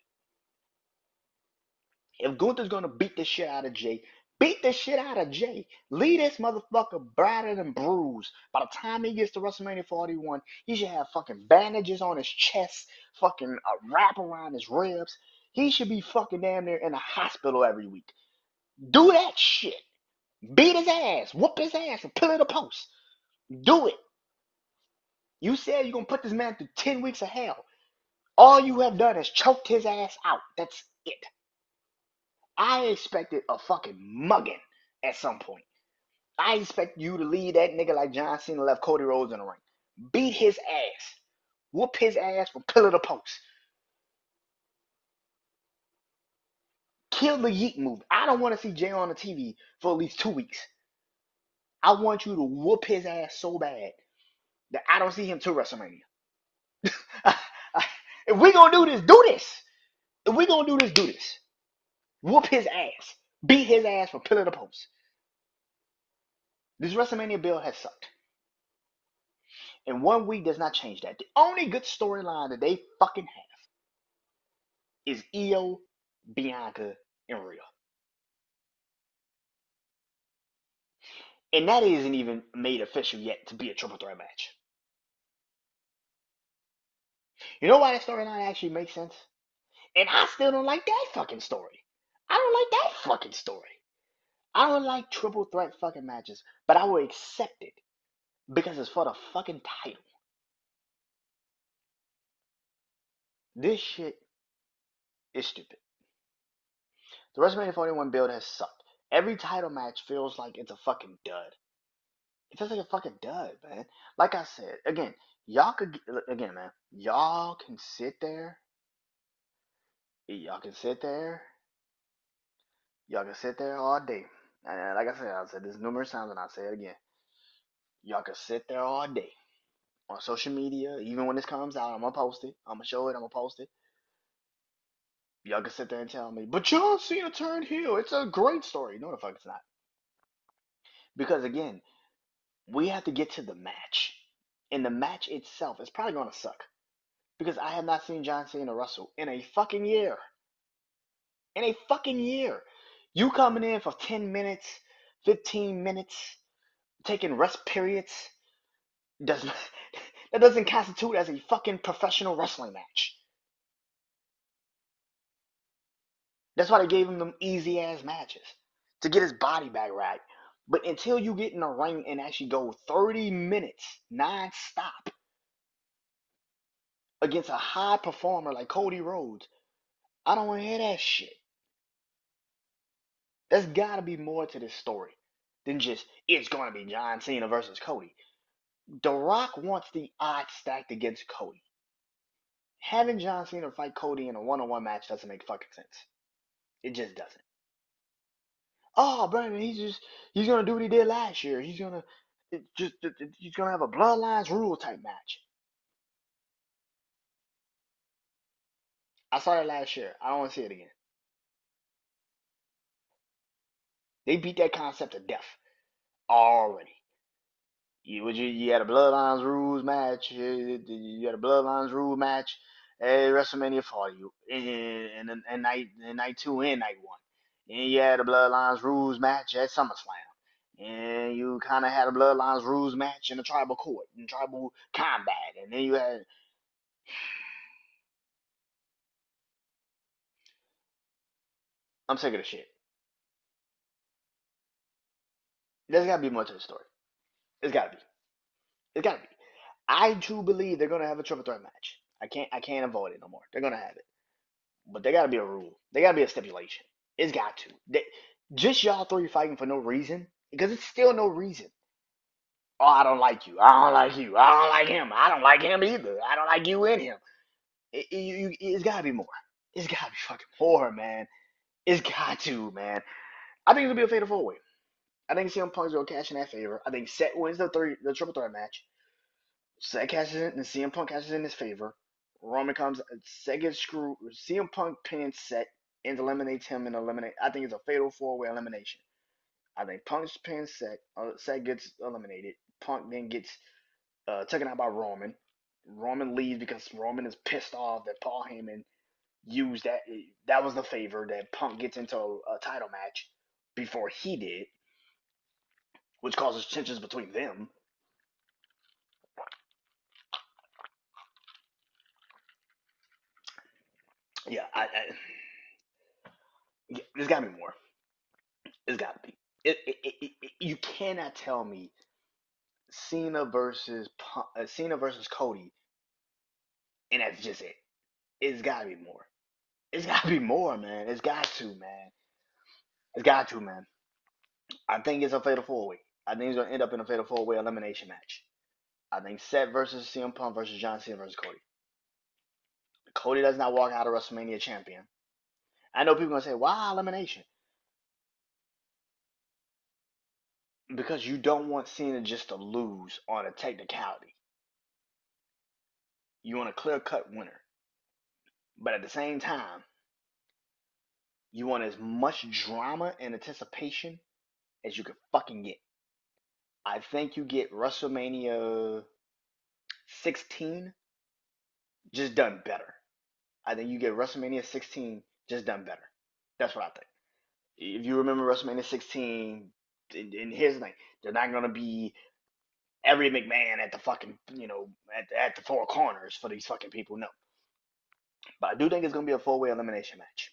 If Gunther's gonna beat the shit out of Jey, beat the shit out of Jey. Leave this motherfucker battered and bruised. By the time he gets to WrestleMania forty-one, he should have fucking bandages on his chest, fucking a wrap around his ribs. He should be fucking damn near in a hospital every week. Do that shit. Beat his ass, whoop his ass, and pillar the post. Do it. You said you're gonna put this man through ten weeks of hell. All you have done is choked his ass out. That's it. I expected a fucking mugging at some point. I expect you to lead that nigga like John Cena left Cody Rhodes in the ring. Beat his ass. Whoop his ass from pillar to post. Kill the yeet move. I don't want to see Jay on the T V for at least two weeks. I want you to whoop his ass so bad that I don't see him till WrestleMania. If we gonna do this, do this. If we gonna do this, do this. Whoop his ass. Beat his ass for pillar to post. This WrestleMania build has sucked. And one week does not change that. The only good storyline that they fucking have is Io, Bianca, and Rhea. And that isn't even made official yet to be a triple threat match. You know why that storyline actually makes sense? And I still don't like that fucking story. I don't like that fucking story. I don't like triple threat fucking matches, but I will accept it because it's for the fucking title. This shit is stupid. The WrestleMania forty-one build has sucked. Every title match feels like it's a fucking dud. It feels like a fucking dud, man. Like I said, again, y'all could again, man. Y'all can sit there. Y'all can sit there. Y'all can sit there all day. And like I said, I've said this numerous times, and I'll say it again. Y'all can sit there all day on social media. Even when this comes out, I'm gonna post it. I'm gonna show it. I'm gonna post it. Y'all can sit there and tell me, but John Cena turned heel. It's a great story. No, the fuck it's not. Because again, we have to get to the match. And the match itself is probably gonna suck. Because I have not seen John Cena wrestle in a fucking year. In a fucking year. You coming in for ten minutes, fifteen minutes, taking rest periods, does not, that doesn't constitute as a fucking professional wrestling match. That's why they gave him them easy ass matches to get his body back right. But until you get in the ring and actually go thirty minutes non-stop against a high performer like Cody Rhodes, I don't want to hear that shit. There's got to be more to this story than just it's going to be John Cena versus Cody. The Rock wants the odds stacked against Cody. Having John Cena fight Cody in a one-on-one match doesn't make fucking sense. It just doesn't. Oh, Brandon, he's just he's gonna do what he did last year. He's gonna it just it, it- he's gonna have a bloodlines rule type match. I saw that last year. I don't want to see it again. They beat that concept to death already. You you, you had a bloodlines rules match. You you had a bloodlines rule match at WrestleMania forty, and and, and night and night two and night one. And you had a bloodlines rules match at SummerSlam. And you kind of had a bloodlines rules match in the tribal court and tribal combat, and then you had I'm sick of the shit. There's got to be more to the story. It's got to be. It's got to be. I too believe they're gonna have a triple threat match. I can't. I can't avoid it no more. They're gonna have it, but there got to be a rule. There got to be a stipulation. It's got to. They, just y'all three fighting for no reason because it's still no reason. Oh, I don't like you. I don't like you. I don't like him. I don't like him either. I don't like you and him. It, it, you, it's got to be more. It's got to be fucking more, man. It's got to, man. I think it'll be a fatal four way. I think C M Punk's gonna cash in that favor. I think Seth wins the three, the triple threat match. Seth cashes in, and C M Punk cashes in his favor. Roman comes, Seth gets screwed. C M Punk pins Seth and eliminates him and eliminate. I think it's a fatal four way elimination. I think Punk pins Seth. Uh, Seth gets eliminated. Punk then gets uh, taken out by Roman. Roman leaves because Roman is pissed off that Paul Heyman used that. That was the favor that Punk gets into a, a title match before he did, which causes tensions between them. Yeah, I, I yeah, there's got to be more. There's got to be. It, it, it, it, you cannot tell me Cena versus uh, Cena versus Cody, and that's just it. It's got to be more. It's got to be more, man. It's got to, man. It's got to, man. I think it's a fatal four way. I think it's gonna end up in a fatal four way elimination match. I think Seth versus C M Punk versus John Cena versus Cody. Cody does not walk out of WrestleMania champion. I know people are gonna say, "Why elimination?" Because you don't want Cena just to lose on a technicality. You want a clear cut winner. But at the same time, You want as much drama and anticipation as you could fucking get. I think you get WrestleMania sixteen just done better. I think you get WrestleMania sixteen just done better. That's what I think. If you remember WrestleMania sixteen, and, and here's the thing, they're not gonna be every McMahon at the fucking, you know, at the, at the four corners for these fucking people. No, but I do think it's gonna be a four way elimination match,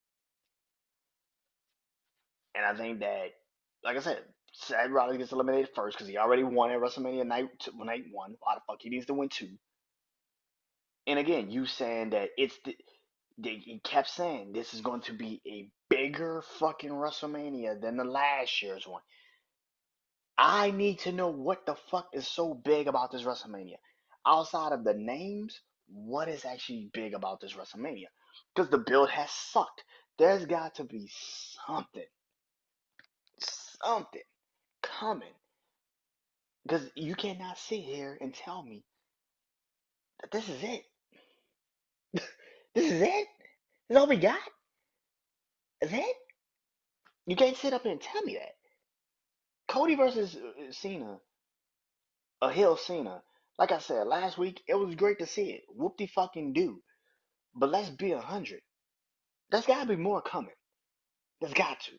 and I think that, like I said, Seth Rollins gets eliminated first because he already won at WrestleMania night night one. Why the fuck he needs to win two? And again, you saying that it's the, they he kept saying this is going to be a bigger fucking WrestleMania than the last year's one. I need to know what the fuck is so big about this WrestleMania. Outside of the names, what is actually big about this WrestleMania? Because the build has sucked. There's got to be something, something coming. Because you cannot sit here and tell me that this is it. This is it? This is all we got? Is it? You can't sit up here and tell me that. Cody versus uh, Cena, a heel Cena. Like I said last week, it was great to see it. Whoop de fucking do. But let's be a hundred. There's gotta be more coming. There's got to.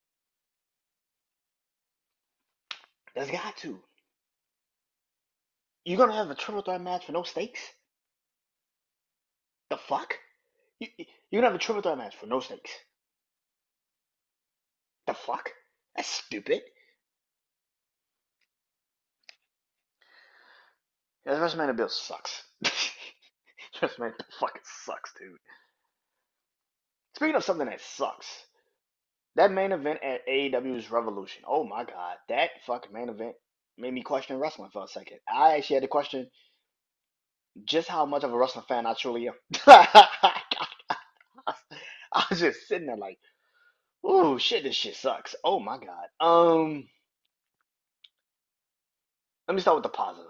There's got to. You're gonna have a triple threat match for no stakes? The fuck? You, you're gonna have a triple threat match for no stakes? The fuck? That's stupid. Yeah, this WrestleMania bill sucks. WrestleMania fucking sucks, dude. Speaking of something that sucks, that main event at A E W's Revolution. Oh my god, that fucking main event made me question wrestling for a second. I actually had to question just how much of a wrestling fan I truly am. I was just sitting there like, oh shit, this shit sucks. Oh my god. Um, let me start with the positive.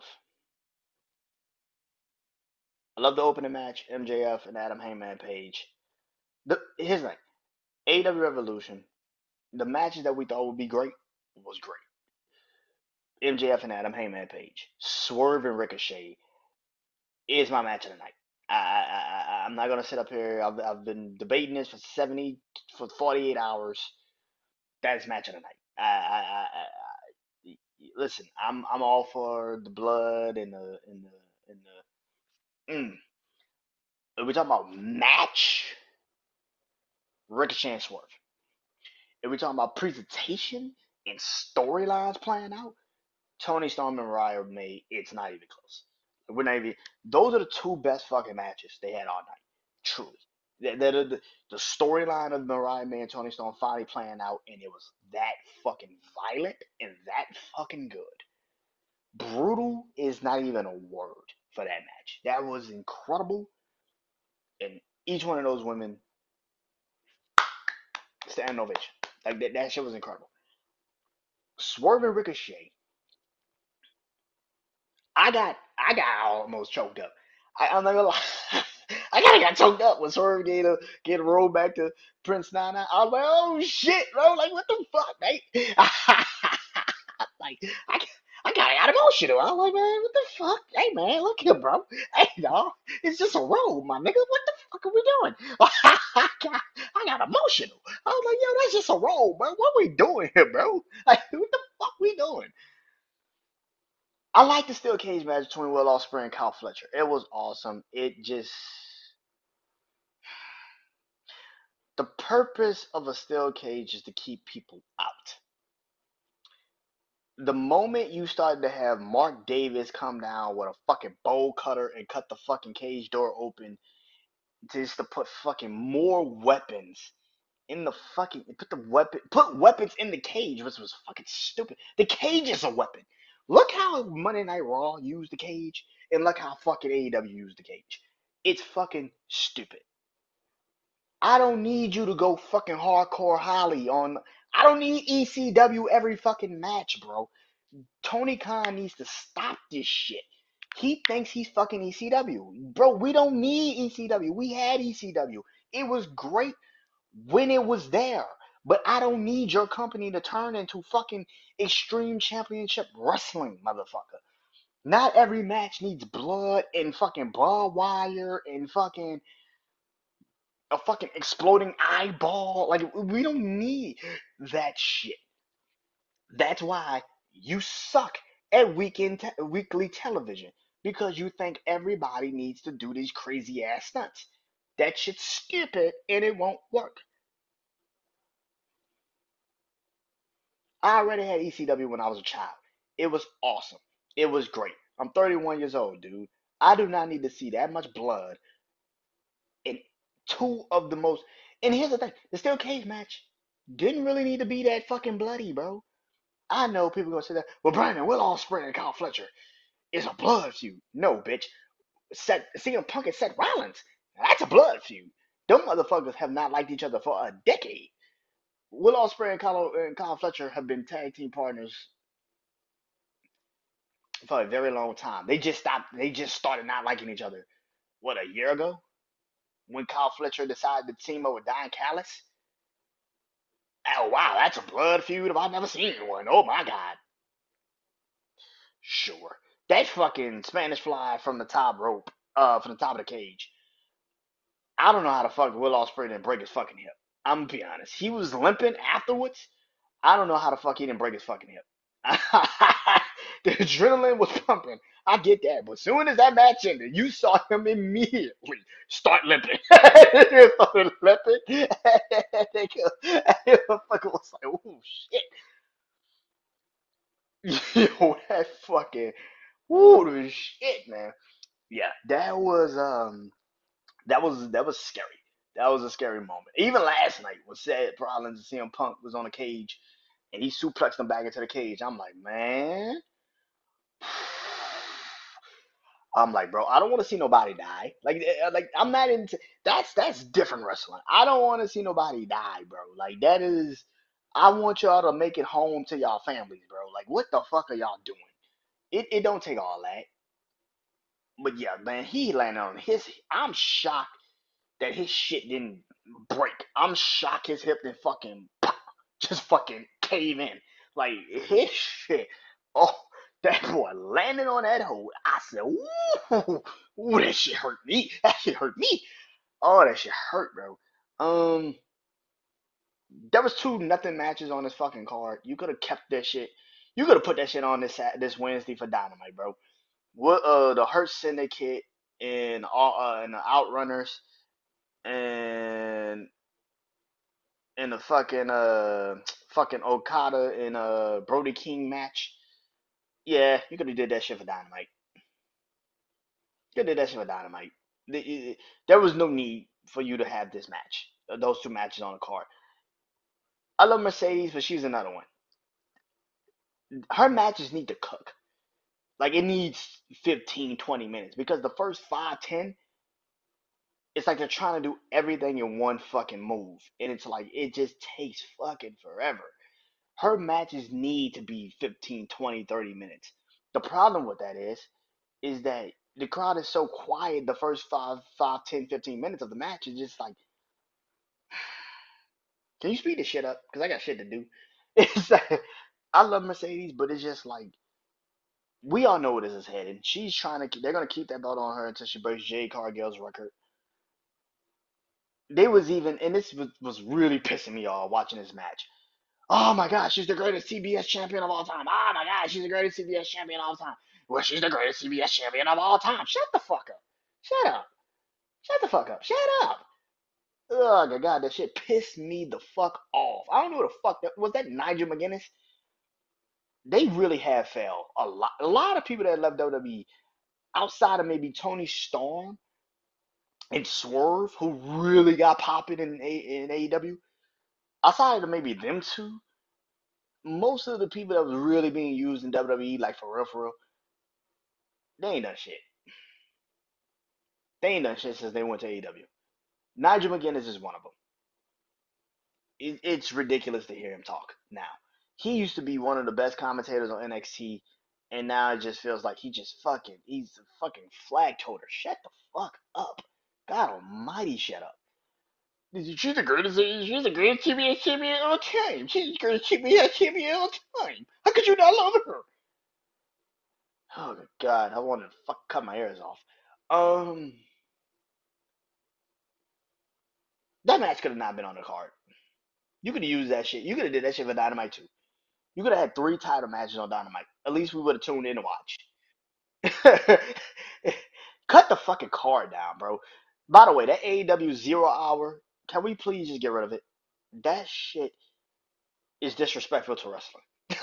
I love the opening match, M J F and Adam Hangman Page. The here's the thing, A E W Revolution. The matches that we thought would be great was great. M J F and Adam Hangman Page, Swerve and Ricochet is my match of the night. I, I, I I'm not gonna sit up here. I've, I've been debating this for seventy for forty-eight hours. That's match of the night. I, I, I, I, listen. I'm I'm all for the blood and the and the and the. Mm. If we talking about match, Ricochet and Swerve. If we talking about presentation and storylines playing out, Tony Storm and Mariah May, it's not even close. We're not even. Those are the two best fucking matches they had all night. Truly, the the, the storyline of Mariah May and Tony Storm finally playing out, and it was that fucking violent and that fucking good. Brutal is not even a word for that match. That was incredible, and each one of those women stand ovation. Like that, that shit was incredible. Swerve and Ricochet, I got I got almost choked up. I, I'm not gonna lie. I kinda got choked up when Swerve gave a get rolled back to Prince Nana. I was like, oh shit, bro, like what the fuck, mate? Like I I kinda got emotional. I was like, man, what the fuck? Hey man, look here, bro. Hey dog, it's just a roll, my nigga. What the fuck are we doing? I got, I got emotional. I was like, yo, that's just a roll, bro. What we doing here, bro? Like, what the fuck we doing? I like the steel cage match between Will Ospreay and Kyle Fletcher. It was awesome. It just the purpose of a steel cage is to keep people out. The moment you started to have Mark Davis come down with a fucking bowl cutter and cut the fucking cage door open just to put fucking more weapons in the fucking put the weapon put weapons in the cage, which was fucking stupid. The cage is a weapon. Look how Monday Night Raw used the cage, and look how fucking A E W used the cage. It's fucking stupid. I don't need you to go fucking hardcore Holly on. I don't need E C W every fucking match, bro. Tony Khan needs to stop this shit. He thinks he's fucking E C W. Bro, we don't need E C W. We had E C W. It was great. when it was there. But I don't need your company to turn into fucking extreme championship wrestling, motherfucker. Not every match needs blood and fucking barbed wire and fucking a fucking exploding eyeball. Like we don't need that shit. That's why you suck at weekend te- weekly television because you think everybody needs to do these crazy ass stunts. That shit's stupid and it won't work. I already had E C W when I was a child. It was awesome. It was great. I'm thirty-one years old, dude. I do not need to see that much blood in two of the most. And here's the thing: the steel cage match didn't really need to be that fucking bloody, bro. I know people gonna say that. Well, Brandon, Will Ospreay and Kyle Fletcher is a blood feud. No, bitch. Seth, C M Punk and Seth Rollins. That's a blood feud. Them motherfuckers have not liked each other for a decade. Will Ospreay and Kyle, and Kyle Fletcher have been tag team partners for a very long time. They just stopped. They just started not liking each other. What, a year ago? When Kyle Fletcher decided to team up with Don Callis? Oh wow, that's a blood feud if I've never seen one. Oh my god. Sure. That fucking Spanish fly from the top rope, uh, from the top of the cage. I don't know how the fuck Will Ospreay didn't break his fucking hip. I'm gonna be honest. He was limping afterwards. I don't know how the fuck he didn't break his fucking hip. The adrenaline was pumping. I get that, but as soon as that match ended, you saw him immediately start limping. He started limping. The motherfucker was like, "Oh shit!" Yo, that fucking, ooh, the shit, man. Yeah, that was um, that was that was scary. That was a scary moment. Even last night when Seth Rollins and C M Punk was on the cage and he suplexed him back into the cage. I'm like, man. I'm like, bro, I don't want to see nobody die. Like, eh, like I'm not into that's that's different wrestling. I don't want to see nobody die, bro. Like that is, I want y'all to make it home to y'all families, bro. Like, what the fuck are y'all doing? It it don't take all that. But yeah, man, he landed on his. I'm shocked that his shit didn't break. I'm shocked his hip didn't fucking pop, just fucking cave in. Like his shit. Oh, that boy landing on that hole. I said, ooh, ooh, that shit hurt me. That shit hurt me. Oh, that shit hurt, bro. Um, there was two nothing matches on this fucking card. You could have kept that shit. You could have put that shit on this this Wednesday for Dynamite, bro. What uh the Hurt Syndicate and all uh and the Outrunners and and the fucking uh fucking Okada and uh Brody King match. Yeah, you could have did that shit for Dynamite. You could have did that shit for Dynamite. There was no need for you to have this match. uh, Those two matches on the card. I love Mercedes, but she's another one. Her matches need to cook. Like it needs fifteen, twenty minutes because the first five, ten, it's like they're trying to do everything in one fucking move. And it's like it just takes fucking forever. Her matches need to be fifteen, twenty, thirty minutes. The problem with that is, is that the crowd is so quiet the first five, five, ten, fifteen minutes of the match. It's just like, can you speed this shit up? Because I got shit to do. It's like, I love Mercedes, but it's just like, we all know where this is headed. She's trying to, they're going to keep that belt on her until she breaks Jade Cargill's record. They was even, and this was, was really pissing me off watching this match. Oh my God, she's the greatest C B S champion of all time. Oh my God, she's the greatest C B S champion of all time. Well, she's the greatest C B S champion of all time. Shut the fuck up. Shut up. Shut the fuck up. Shut up. Oh my God, that shit pissed me the fuck off. I don't know who the fuck that was. That Nigel McGuinness. They really have failed a lot. A lot of people that left W W E outside of maybe Tony Storm and Swerve, who really got popping in A- in A E W. Outside of maybe them two, most of the people that was really being used in W W E, like for real, for real, they ain't done shit. They ain't done shit since they went to A E W. Nigel McGuinness is one of them. It, it's ridiculous to hear him talk now. He used to be one of the best commentators on N X T, and now it just feels like he just fucking, he's a fucking flag toter. Shut the fuck up. God almighty, shut up. She's the greatest. She's the greatest T B S champion of all time. She's the greatest T B S champion of all time. How could you not love her? Oh my god, I wanted to fuck cut my ears off. Um, that match could have not been on the card. You could have used that shit. You could have did that shit for Dynamite too. You could have had three title matches on Dynamite. At least we would have tuned in to watch. Cut the fucking card down, bro. By the way, that A E W Zero Hour, can we please just get rid of it? That shit is disrespectful to wrestling.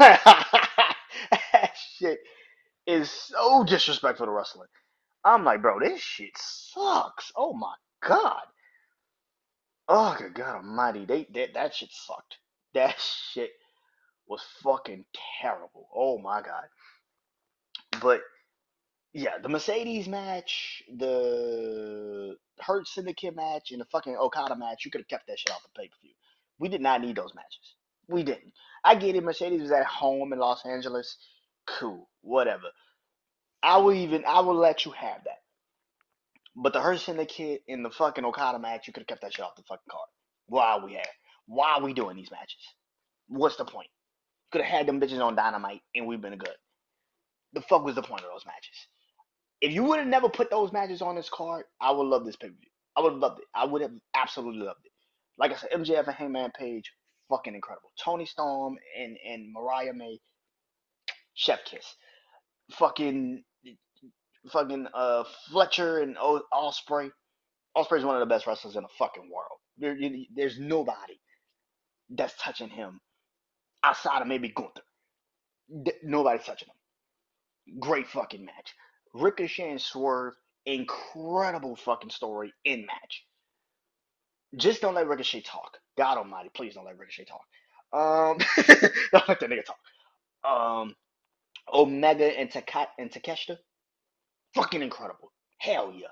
That shit is so disrespectful to wrestling. I'm like, bro, this shit sucks. Oh my god. Oh good god almighty. They, they that shit sucked. That shit was fucking terrible. Oh my god. But yeah, the Mercedes match, the Hurt Syndicate match, and the fucking Okada match, you could have kept that shit off the pay per view. We did not need those matches. We didn't. I get it. Mercedes was at home in Los Angeles. Cool, whatever. I will even I will let you have that. But the Hurt Syndicate and the fucking Okada match, you could have kept that shit off the fucking card. Why are we here? Why are we doing these matches? What's the point? Could have had them bitches on Dynamite and we've been good. The fuck was the point of those matches? If you would have never put those matches on this card, I would love this pay per view. I would have loved it. I would have absolutely loved it. Like I said, M J F and Hangman Page, fucking incredible. Tony Storm and, and Mariah May, chef kiss. Fucking fucking uh Fletcher and o- Osprey. Osprey's one of the best wrestlers in the fucking world. There, there's nobody that's touching him outside of maybe Gunther. Nobody's touching him. Great fucking match. Ricochet and Swerve, incredible fucking story in match. Just don't let Ricochet talk. God Almighty, please don't let Ricochet talk. Um, don't let that nigga talk. Um, Omega and Taka- and Takeshita, fucking incredible. Hell yeah.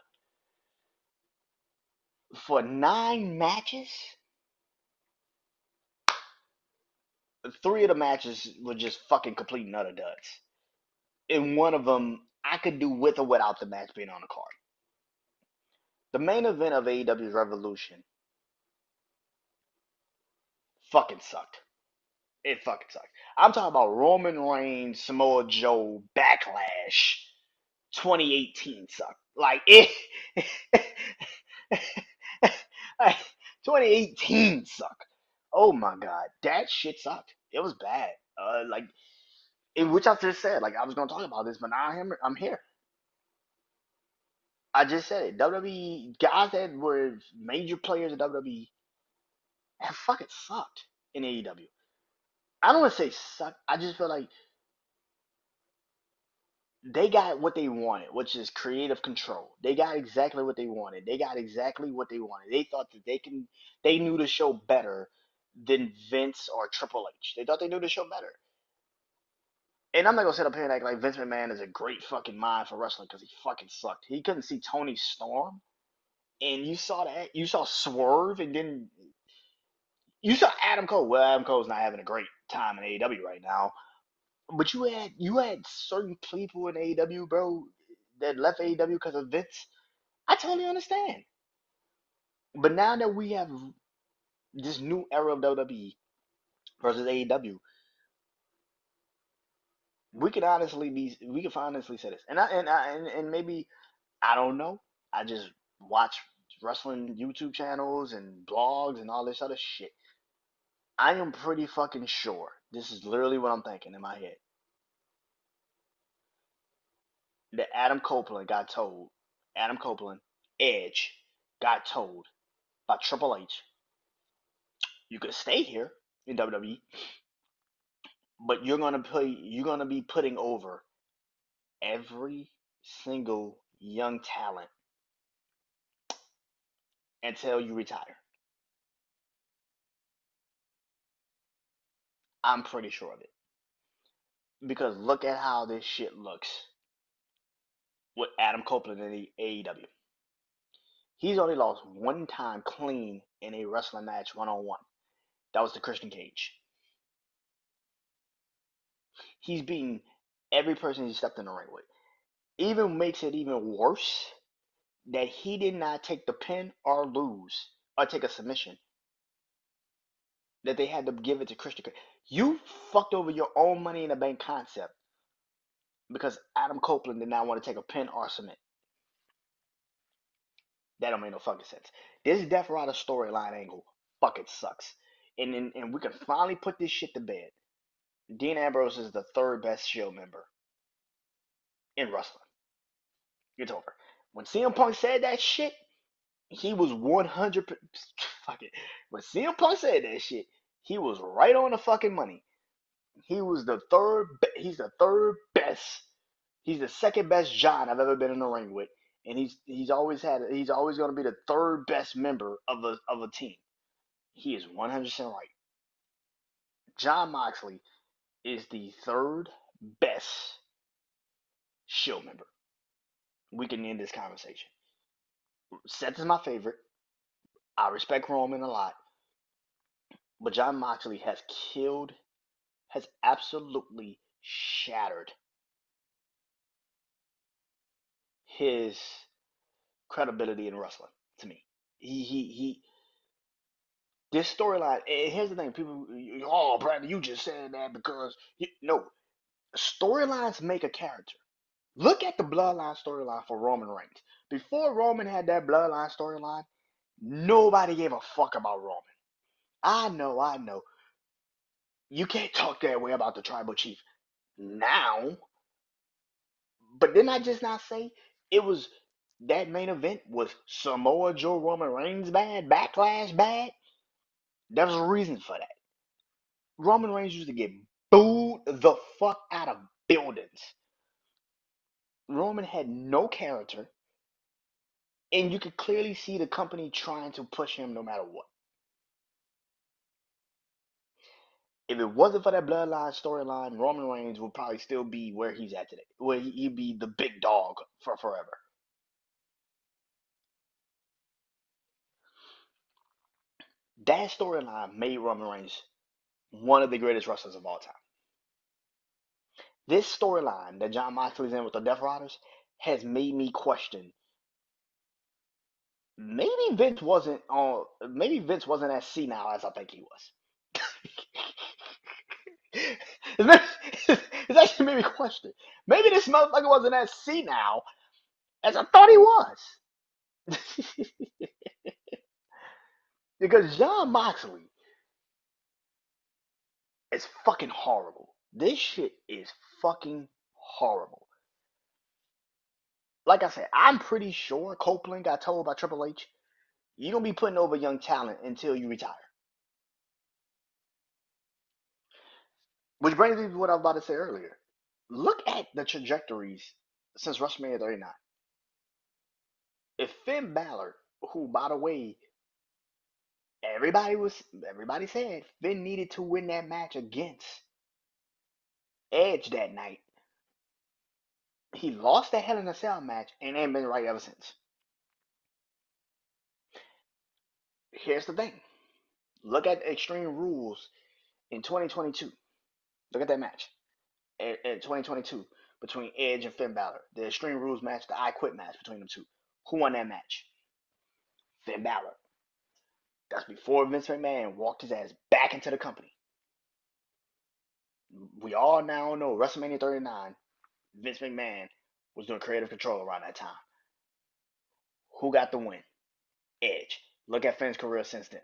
For nine matches, three of the matches were just fucking complete and utter duds. And one of them, I could do with or without the match being on the card. The main event of A E W's Revolution fucking sucked. It fucking sucked. I'm talking about Roman Reigns, Samoa Joe, Backlash, twenty eighteen sucked. Like it, like, twenty eighteen sucked. Oh my god, that shit sucked. It was bad. Uh, like in which I just said, like I was gonna talk about this, but now I'm I'm here. I just said it. W W E guys that were major players in W W E have fucking sucked in A E W. I don't want to say suck. I just feel like they got what they wanted, which is creative control. They got exactly what they wanted. They got exactly what they wanted. They thought that they can. They knew the show better than Vince or Triple H. They thought they knew the show better. And I'm not gonna sit up here and act like Vince McMahon is a great fucking mind for wrestling because he fucking sucked. He couldn't see Tony Storm, and you saw that. You saw Swerve, and then you saw Adam Cole. Well, Adam Cole's not having a great time in A E W right now. But you had you had certain people in A E W, bro, that left A E W because of Vince. I totally understand. But now that we have this new era of W W E versus A E W, we can honestly be we can honestly say this. And I and I and, and maybe I don't know. I just watch wrestling YouTube channels and blogs and all this other shit. I am pretty fucking sure. This is literally what I'm thinking in my head. That Adam Copeland got told, Adam Copeland, Edge, got told by Triple H, you could stay here in W W E, but you're gonna play, you're gonna be putting over every single young talent until you retire. I'm pretty sure of it because look at how this shit looks with Adam Copeland in the A E W. He's only lost one time clean in a wrestling match one on one. That was the Christian Cage. He's beaten every person he stepped in the ring with. Even makes it even worse that he did not take the pin or lose or take a submission that they had to give it to Christian Cage. You fucked over your own Money in the Bank concept because Adam Copeland did not want to take a pin or submit. That don't make no fucking sense. This Death Rider storyline angle fucking sucks. And, and and we can finally put this shit to bed. Dean Ambrose is the third best Shield member in wrestling. It's over. When C M Punk said that shit, he was one hundred percent. Fuck it. When C M Punk said that shit, he was right on the fucking money. He was the third. He's the third best. He's the second best John I've ever been in the ring with, and he's he's always had. He's always going to be the third best member of a of a team. He is one hundred percent right. Jon Moxley is the third best Shield member. We can end this conversation. Seth is my favorite. I respect Roman a lot, but Jon Moxley has killed, has absolutely shattered his credibility in wrestling to me. He he he. This storyline. And here's the thing: people, oh, Brandon, you just said that because you, no storylines make a character. Look at the Bloodline storyline for Roman Reigns. Before Roman had that Bloodline storyline, nobody gave a fuck about Roman. I know, I know. You can't talk that way about the tribal chief now. But didn't I just not say it was that main event was Samoa Joe Roman Reigns bad, Backlash bad? There was a reason for that. Roman Reigns used to get booed the fuck out of buildings. Roman had no character, and you could clearly see the company trying to push him no matter what. If it wasn't for that Bloodline storyline, Roman Reigns would probably still be where he's at today, where he'd be the big dog for forever. That storyline made Roman Reigns one of the greatest wrestlers of all time. This storyline that Jon Moxley's in with the Death Riders has made me question. Maybe Vince wasn't on. Maybe Vince wasn't as senile as I think he was. It's actually made me question. Maybe this motherfucker wasn't as senile as I thought he was. Because Jon Moxley is fucking horrible. This shit is fucking horrible. Like I said, I'm pretty sure Copeland got told by Triple H, you're going to be putting over young talent until you retire. Which brings me to what I was about to say earlier. Look at the trajectories since WrestleMania thirty-nine. If Finn Balor, who, by the way, everybody was everybody said Finn needed to win that match against Edge that night. He lost that Hell in a Cell match and ain't been right ever since. Here's the thing. Look at Extreme Rules in twenty twenty-two. Look at that match in twenty twenty-two between Edge and Finn Balor. The Extreme Rules match, the I Quit match between them two. Who won that match? Finn Balor. That's before Vince McMahon walked his ass back into the company. We all now know WrestleMania thirty-nine, Vince McMahon was doing creative control around that time. Who got the win? Edge. Look at Finn's career since then.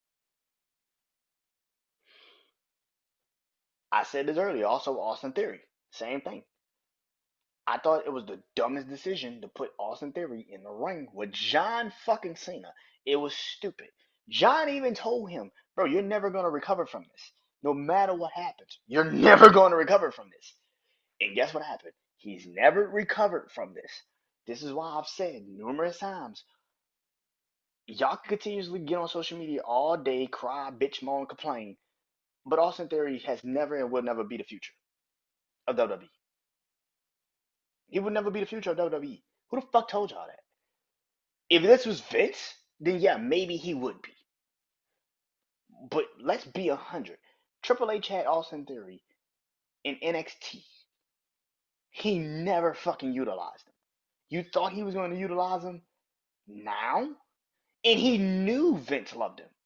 I said this earlier, also Austin Theory. Same thing. I thought it was the dumbest decision to put Austin Theory in the ring with John fucking Cena. It was stupid. John even told him, bro, you're never going to recover from this. No matter what happens, you're never going to recover from this. And guess what happened? He's never recovered from this. This is why I've said numerous times, y'all can continuously get on social media all day, cry, bitch, moan, complain, but Austin Theory has never and will never be the future of W W E. He would never be the future of W W E. Who the fuck told y'all that? If this was Vince, then yeah, maybe he would be. But let's be a hundred. Triple H had Austin Theory in N X T. He never fucking utilized him. You thought he was going to utilize him now? And he knew Vince loved him.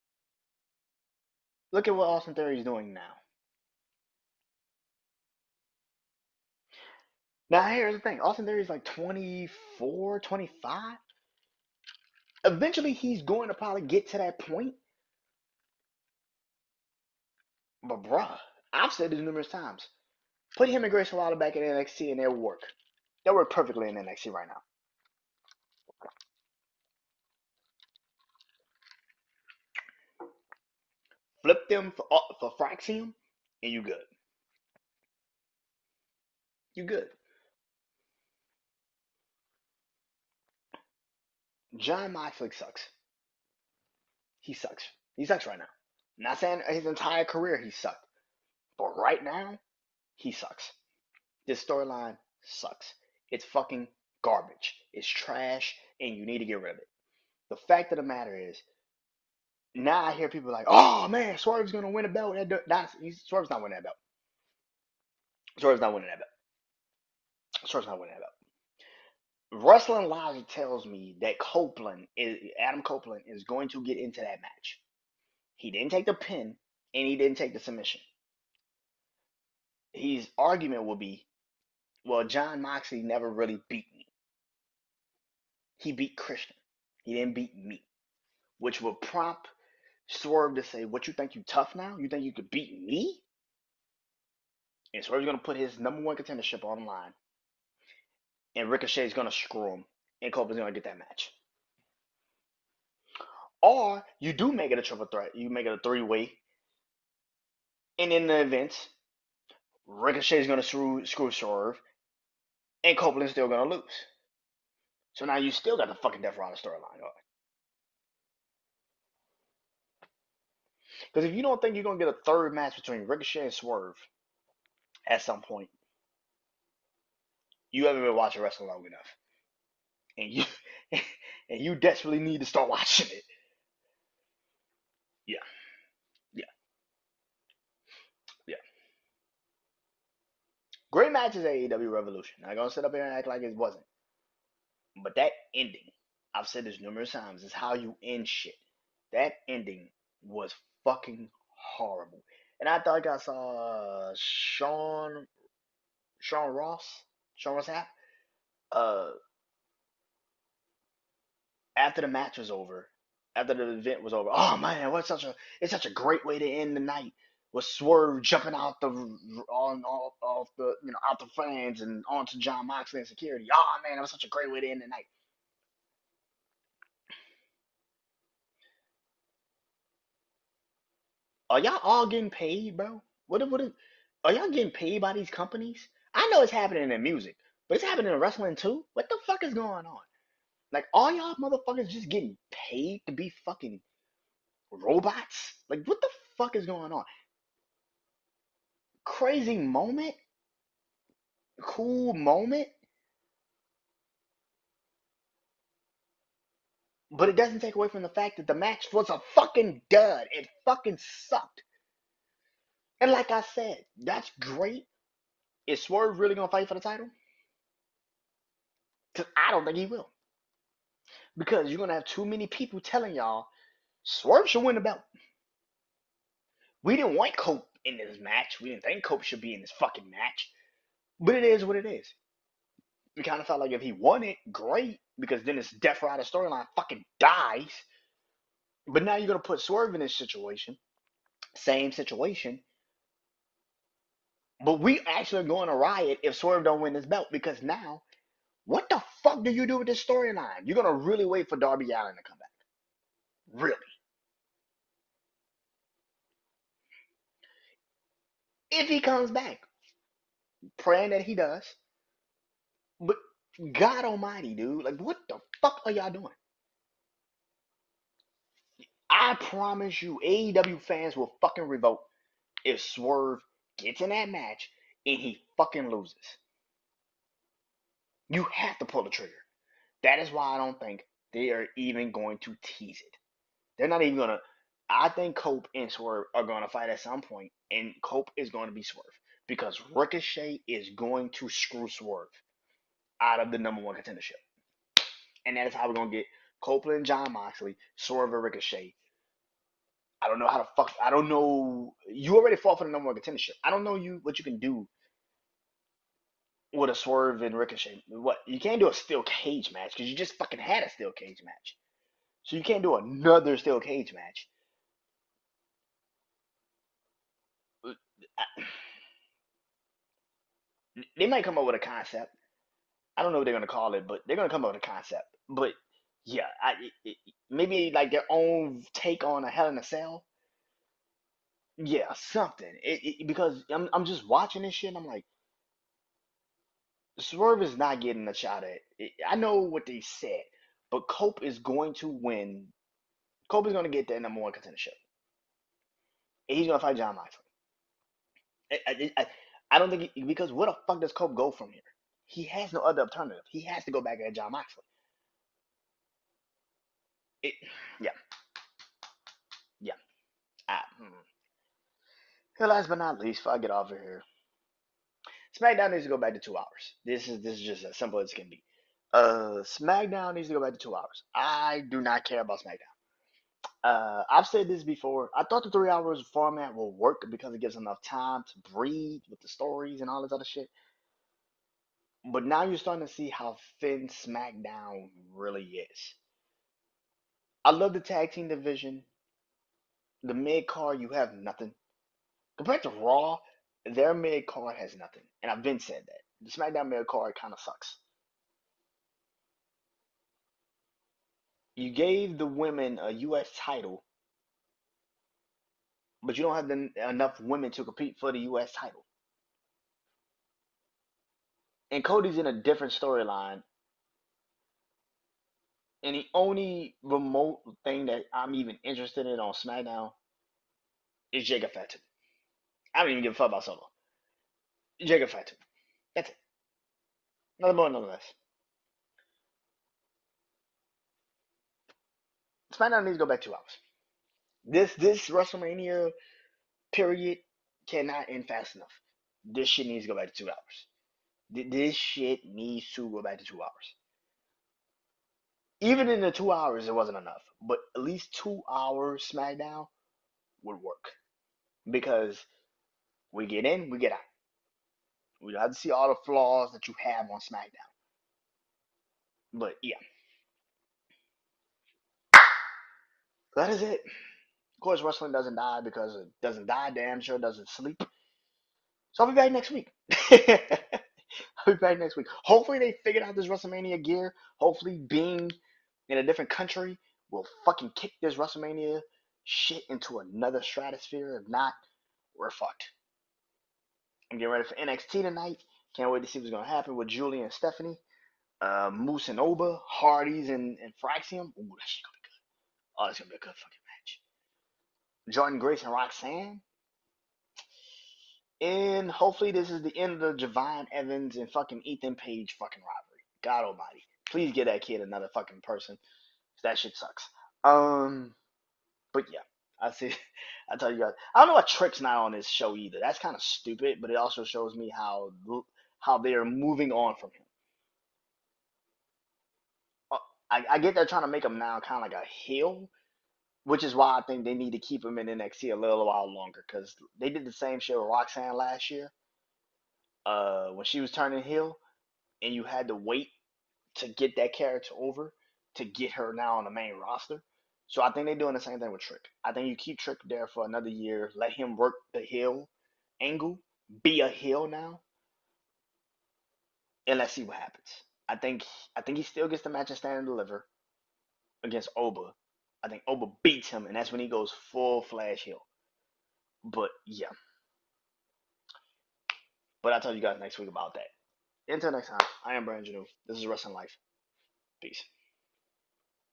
Look at what Austin Theory is doing now. Now, here's the thing. Austin Theory is like twenty-four, twenty-five. Eventually, he's going to probably get to that point. But, bruh, I've said this numerous times. Put him and Grayson Waller back in N X T and they'll work. They'll work perfectly in N X T right now. Flip them for, uh, for Fraxium, and you good. You good. Jon Moxley sucks. He sucks. He sucks right now. Not saying his entire career he sucked, but right now he sucks. This storyline sucks. It's fucking garbage. It's trash, and you need to get rid of it. The fact of the matter is, now I hear people like, "Oh man, Swerve's gonna win a belt." That's, he's, Swerve's not winning that belt. Swerve's not winning that belt. Swerve's not winning that belt. Wrestling logic tells me that Copeland is Adam Copeland is going to get into that match. He didn't take the pin and he didn't take the submission. His argument will be, well, Jon Moxley never really beat me. He beat Christian. He didn't beat me. Which would prompt Swerve to say, what, you think you tough now? You think you could beat me? And Swerve's going to put his number one contendership on the line. And Ricochet's going to screw him. And Copeland's going to get that match. Or you do make it a triple threat. You make it a three-way. And in the events, Ricochet's going to screw, screw Swerve. And Copeland's still going to lose. So now you still got the fucking Death Rider storyline going. Because if you don't think you're going to get a third match between Ricochet and Swerve at some point, you haven't been watching wrestling long enough. And you and you desperately need to start watching it. Yeah. Yeah. Yeah. Great matches at A E W Revolution. I'm not going to sit up here and act like it wasn't. But that ending, I've said this numerous times, is how you end shit. That ending was fucking horrible. And I thought I saw uh, Sean Sean Ross, Sean Ross Sapp, uh, after the match was over, after the event was over. Oh man, what such a it's such a great way to end the night. With Swerve jumping out the on off, off the you know out the fans and onto Jon Moxley and security. Oh man, that was such a great way to end the night. Are y'all all getting paid, bro? What what are y'all getting paid by these companies? I know it's happening in music, but it's happening in wrestling too. What the fuck is going on? Like, all y'all motherfuckers just getting paid to be fucking robots? Like, what the fuck is going on? Crazy moment? Cool moment? But it doesn't take away from the fact that the match was a fucking dud. It fucking sucked. And like I said, that's great. Is Swerve really gonna fight for the title? Because I don't think he will. Because you're gonna have too many people telling y'all Swerve should win the belt. We didn't want Cope in this match. We didn't think Cope should be in this fucking match. But it is what it is. We kind of felt like if he won it, great, because then this Death Rider storyline fucking dies. But now you're gonna put Swerve in this situation, same situation. But we actually are going to riot if Swerve don't win this belt, because now, what the fuck do you do with this storyline? You're gonna really wait for Darby Allin to come back, really? If he comes back, praying that he does. But God Almighty, dude, like what the fuck are y'all doing? I promise you, A E W fans will fucking revolt if Swerve gets in that match and he fucking loses. You have to pull the trigger. That is why I don't think they are even going to tease it. They're not even gonna. I think Cope and Swerve are gonna fight at some point, and Cope is going to be Swerve because Ricochet is going to screw Swerve out of the number one contendership, and that is how we're gonna get Copeland, John Moxley, Swerve, and Ricochet. I don't know how to fuck. I don't know. You already fought for the number one contendership. I don't know you what you can do with a Swerve and Ricochet. What you can't do a steel cage match because you just fucking had a steel cage match. So you can't do another steel cage match. They might come up with a concept. I don't know what they're gonna call it, but they're gonna come up with a concept. But yeah, I, it, it, maybe like their own take on a Hell in a Cell. Yeah, something. It, it, because I'm I'm just watching this shit and I'm like, Swerve is not getting a shot at it. I know what they said, but Cope is going to win. Cope is going to get the number one contendership. And he's going to fight John Moxley. I, I, I, I don't think he, because where the fuck does Cope go from here? He has no other alternative. He has to go back at John Moxley. It, yeah, yeah. I, mm. Last but not least, before I get off of here, SmackDown needs to go back to two hours. This is this is just as simple as it can be. Uh, SmackDown needs to go back to two hours. I do not care about SmackDown. Uh, I've said this before. I thought the three hours format will work because it gives enough time to breathe with the stories and all this other shit. But now you're starting to see how thin SmackDown really is. I love the tag team division. The mid card, you have nothing. Compared to Raw, their mid card has nothing. And I've been said that. The SmackDown mid card kind of sucks. You gave the women a U S title, but you don't have the, enough women to compete for the U S title. And Cody's in a different storyline. And the only remote thing that I'm even interested in on SmackDown is Jacob Fatu. I don't even give a fuck about Solo. Jacob Fatu. That's it. Nothing more, nothing less. SmackDown needs to go back two hours. This this WrestleMania period cannot end fast enough. This shit needs to go back to two hours. This shit needs to go back to two hours. Even in the two hours, it wasn't enough. But at least two hours SmackDown would work because we get in, we get out. We don't have to see all the flaws that you have on SmackDown. But yeah, that is it. Of course, wrestling doesn't die because it doesn't die. Damn sure doesn't sleep. So I'll be back next week. I'll be back next week. Hopefully they figured out this WrestleMania gear. Hopefully being in a different country will fucking kick this WrestleMania shit into another stratosphere. If not, we're fucked. I'm getting ready for N X T tonight. Can't wait to see what's gonna happen with Julie and Stephanie. Uh, Moose and Oba, Hardys and, and Fraxium. Ooh, that shit gonna be good. Oh, that's gonna be a good fucking match. Jordan Grace and Roxanne. And hopefully this is the end of the Javon Evans and fucking Ethan Page fucking rivalry. God almighty. Please get that kid another fucking person. That shit sucks. Um, but yeah. I see. I tell you guys. I don't know why Trick's not on this show either. That's kind of stupid, but it also shows me how how they are moving on from him. Uh, I, I get they're trying to make him now kind of like a heel, which is why I think they need to keep him in N X T a little while longer because they did the same shit with Roxanne last year. Uh, when she was turning heel, and you had to wait to get that character over to get her now on the main roster. So I think they're doing the same thing with Trick. I think you keep Trick there for another year, let him work the heel angle, be a heel now, and let's see what happens. I think I think he still gets the match and stand and deliver against Oba. I think Oba beats him, and that's when he goes full flash heel. But yeah. But I'll tell you guys next week about that. Until next time, I am Brandon Janu. This is Wrestling Life. Peace.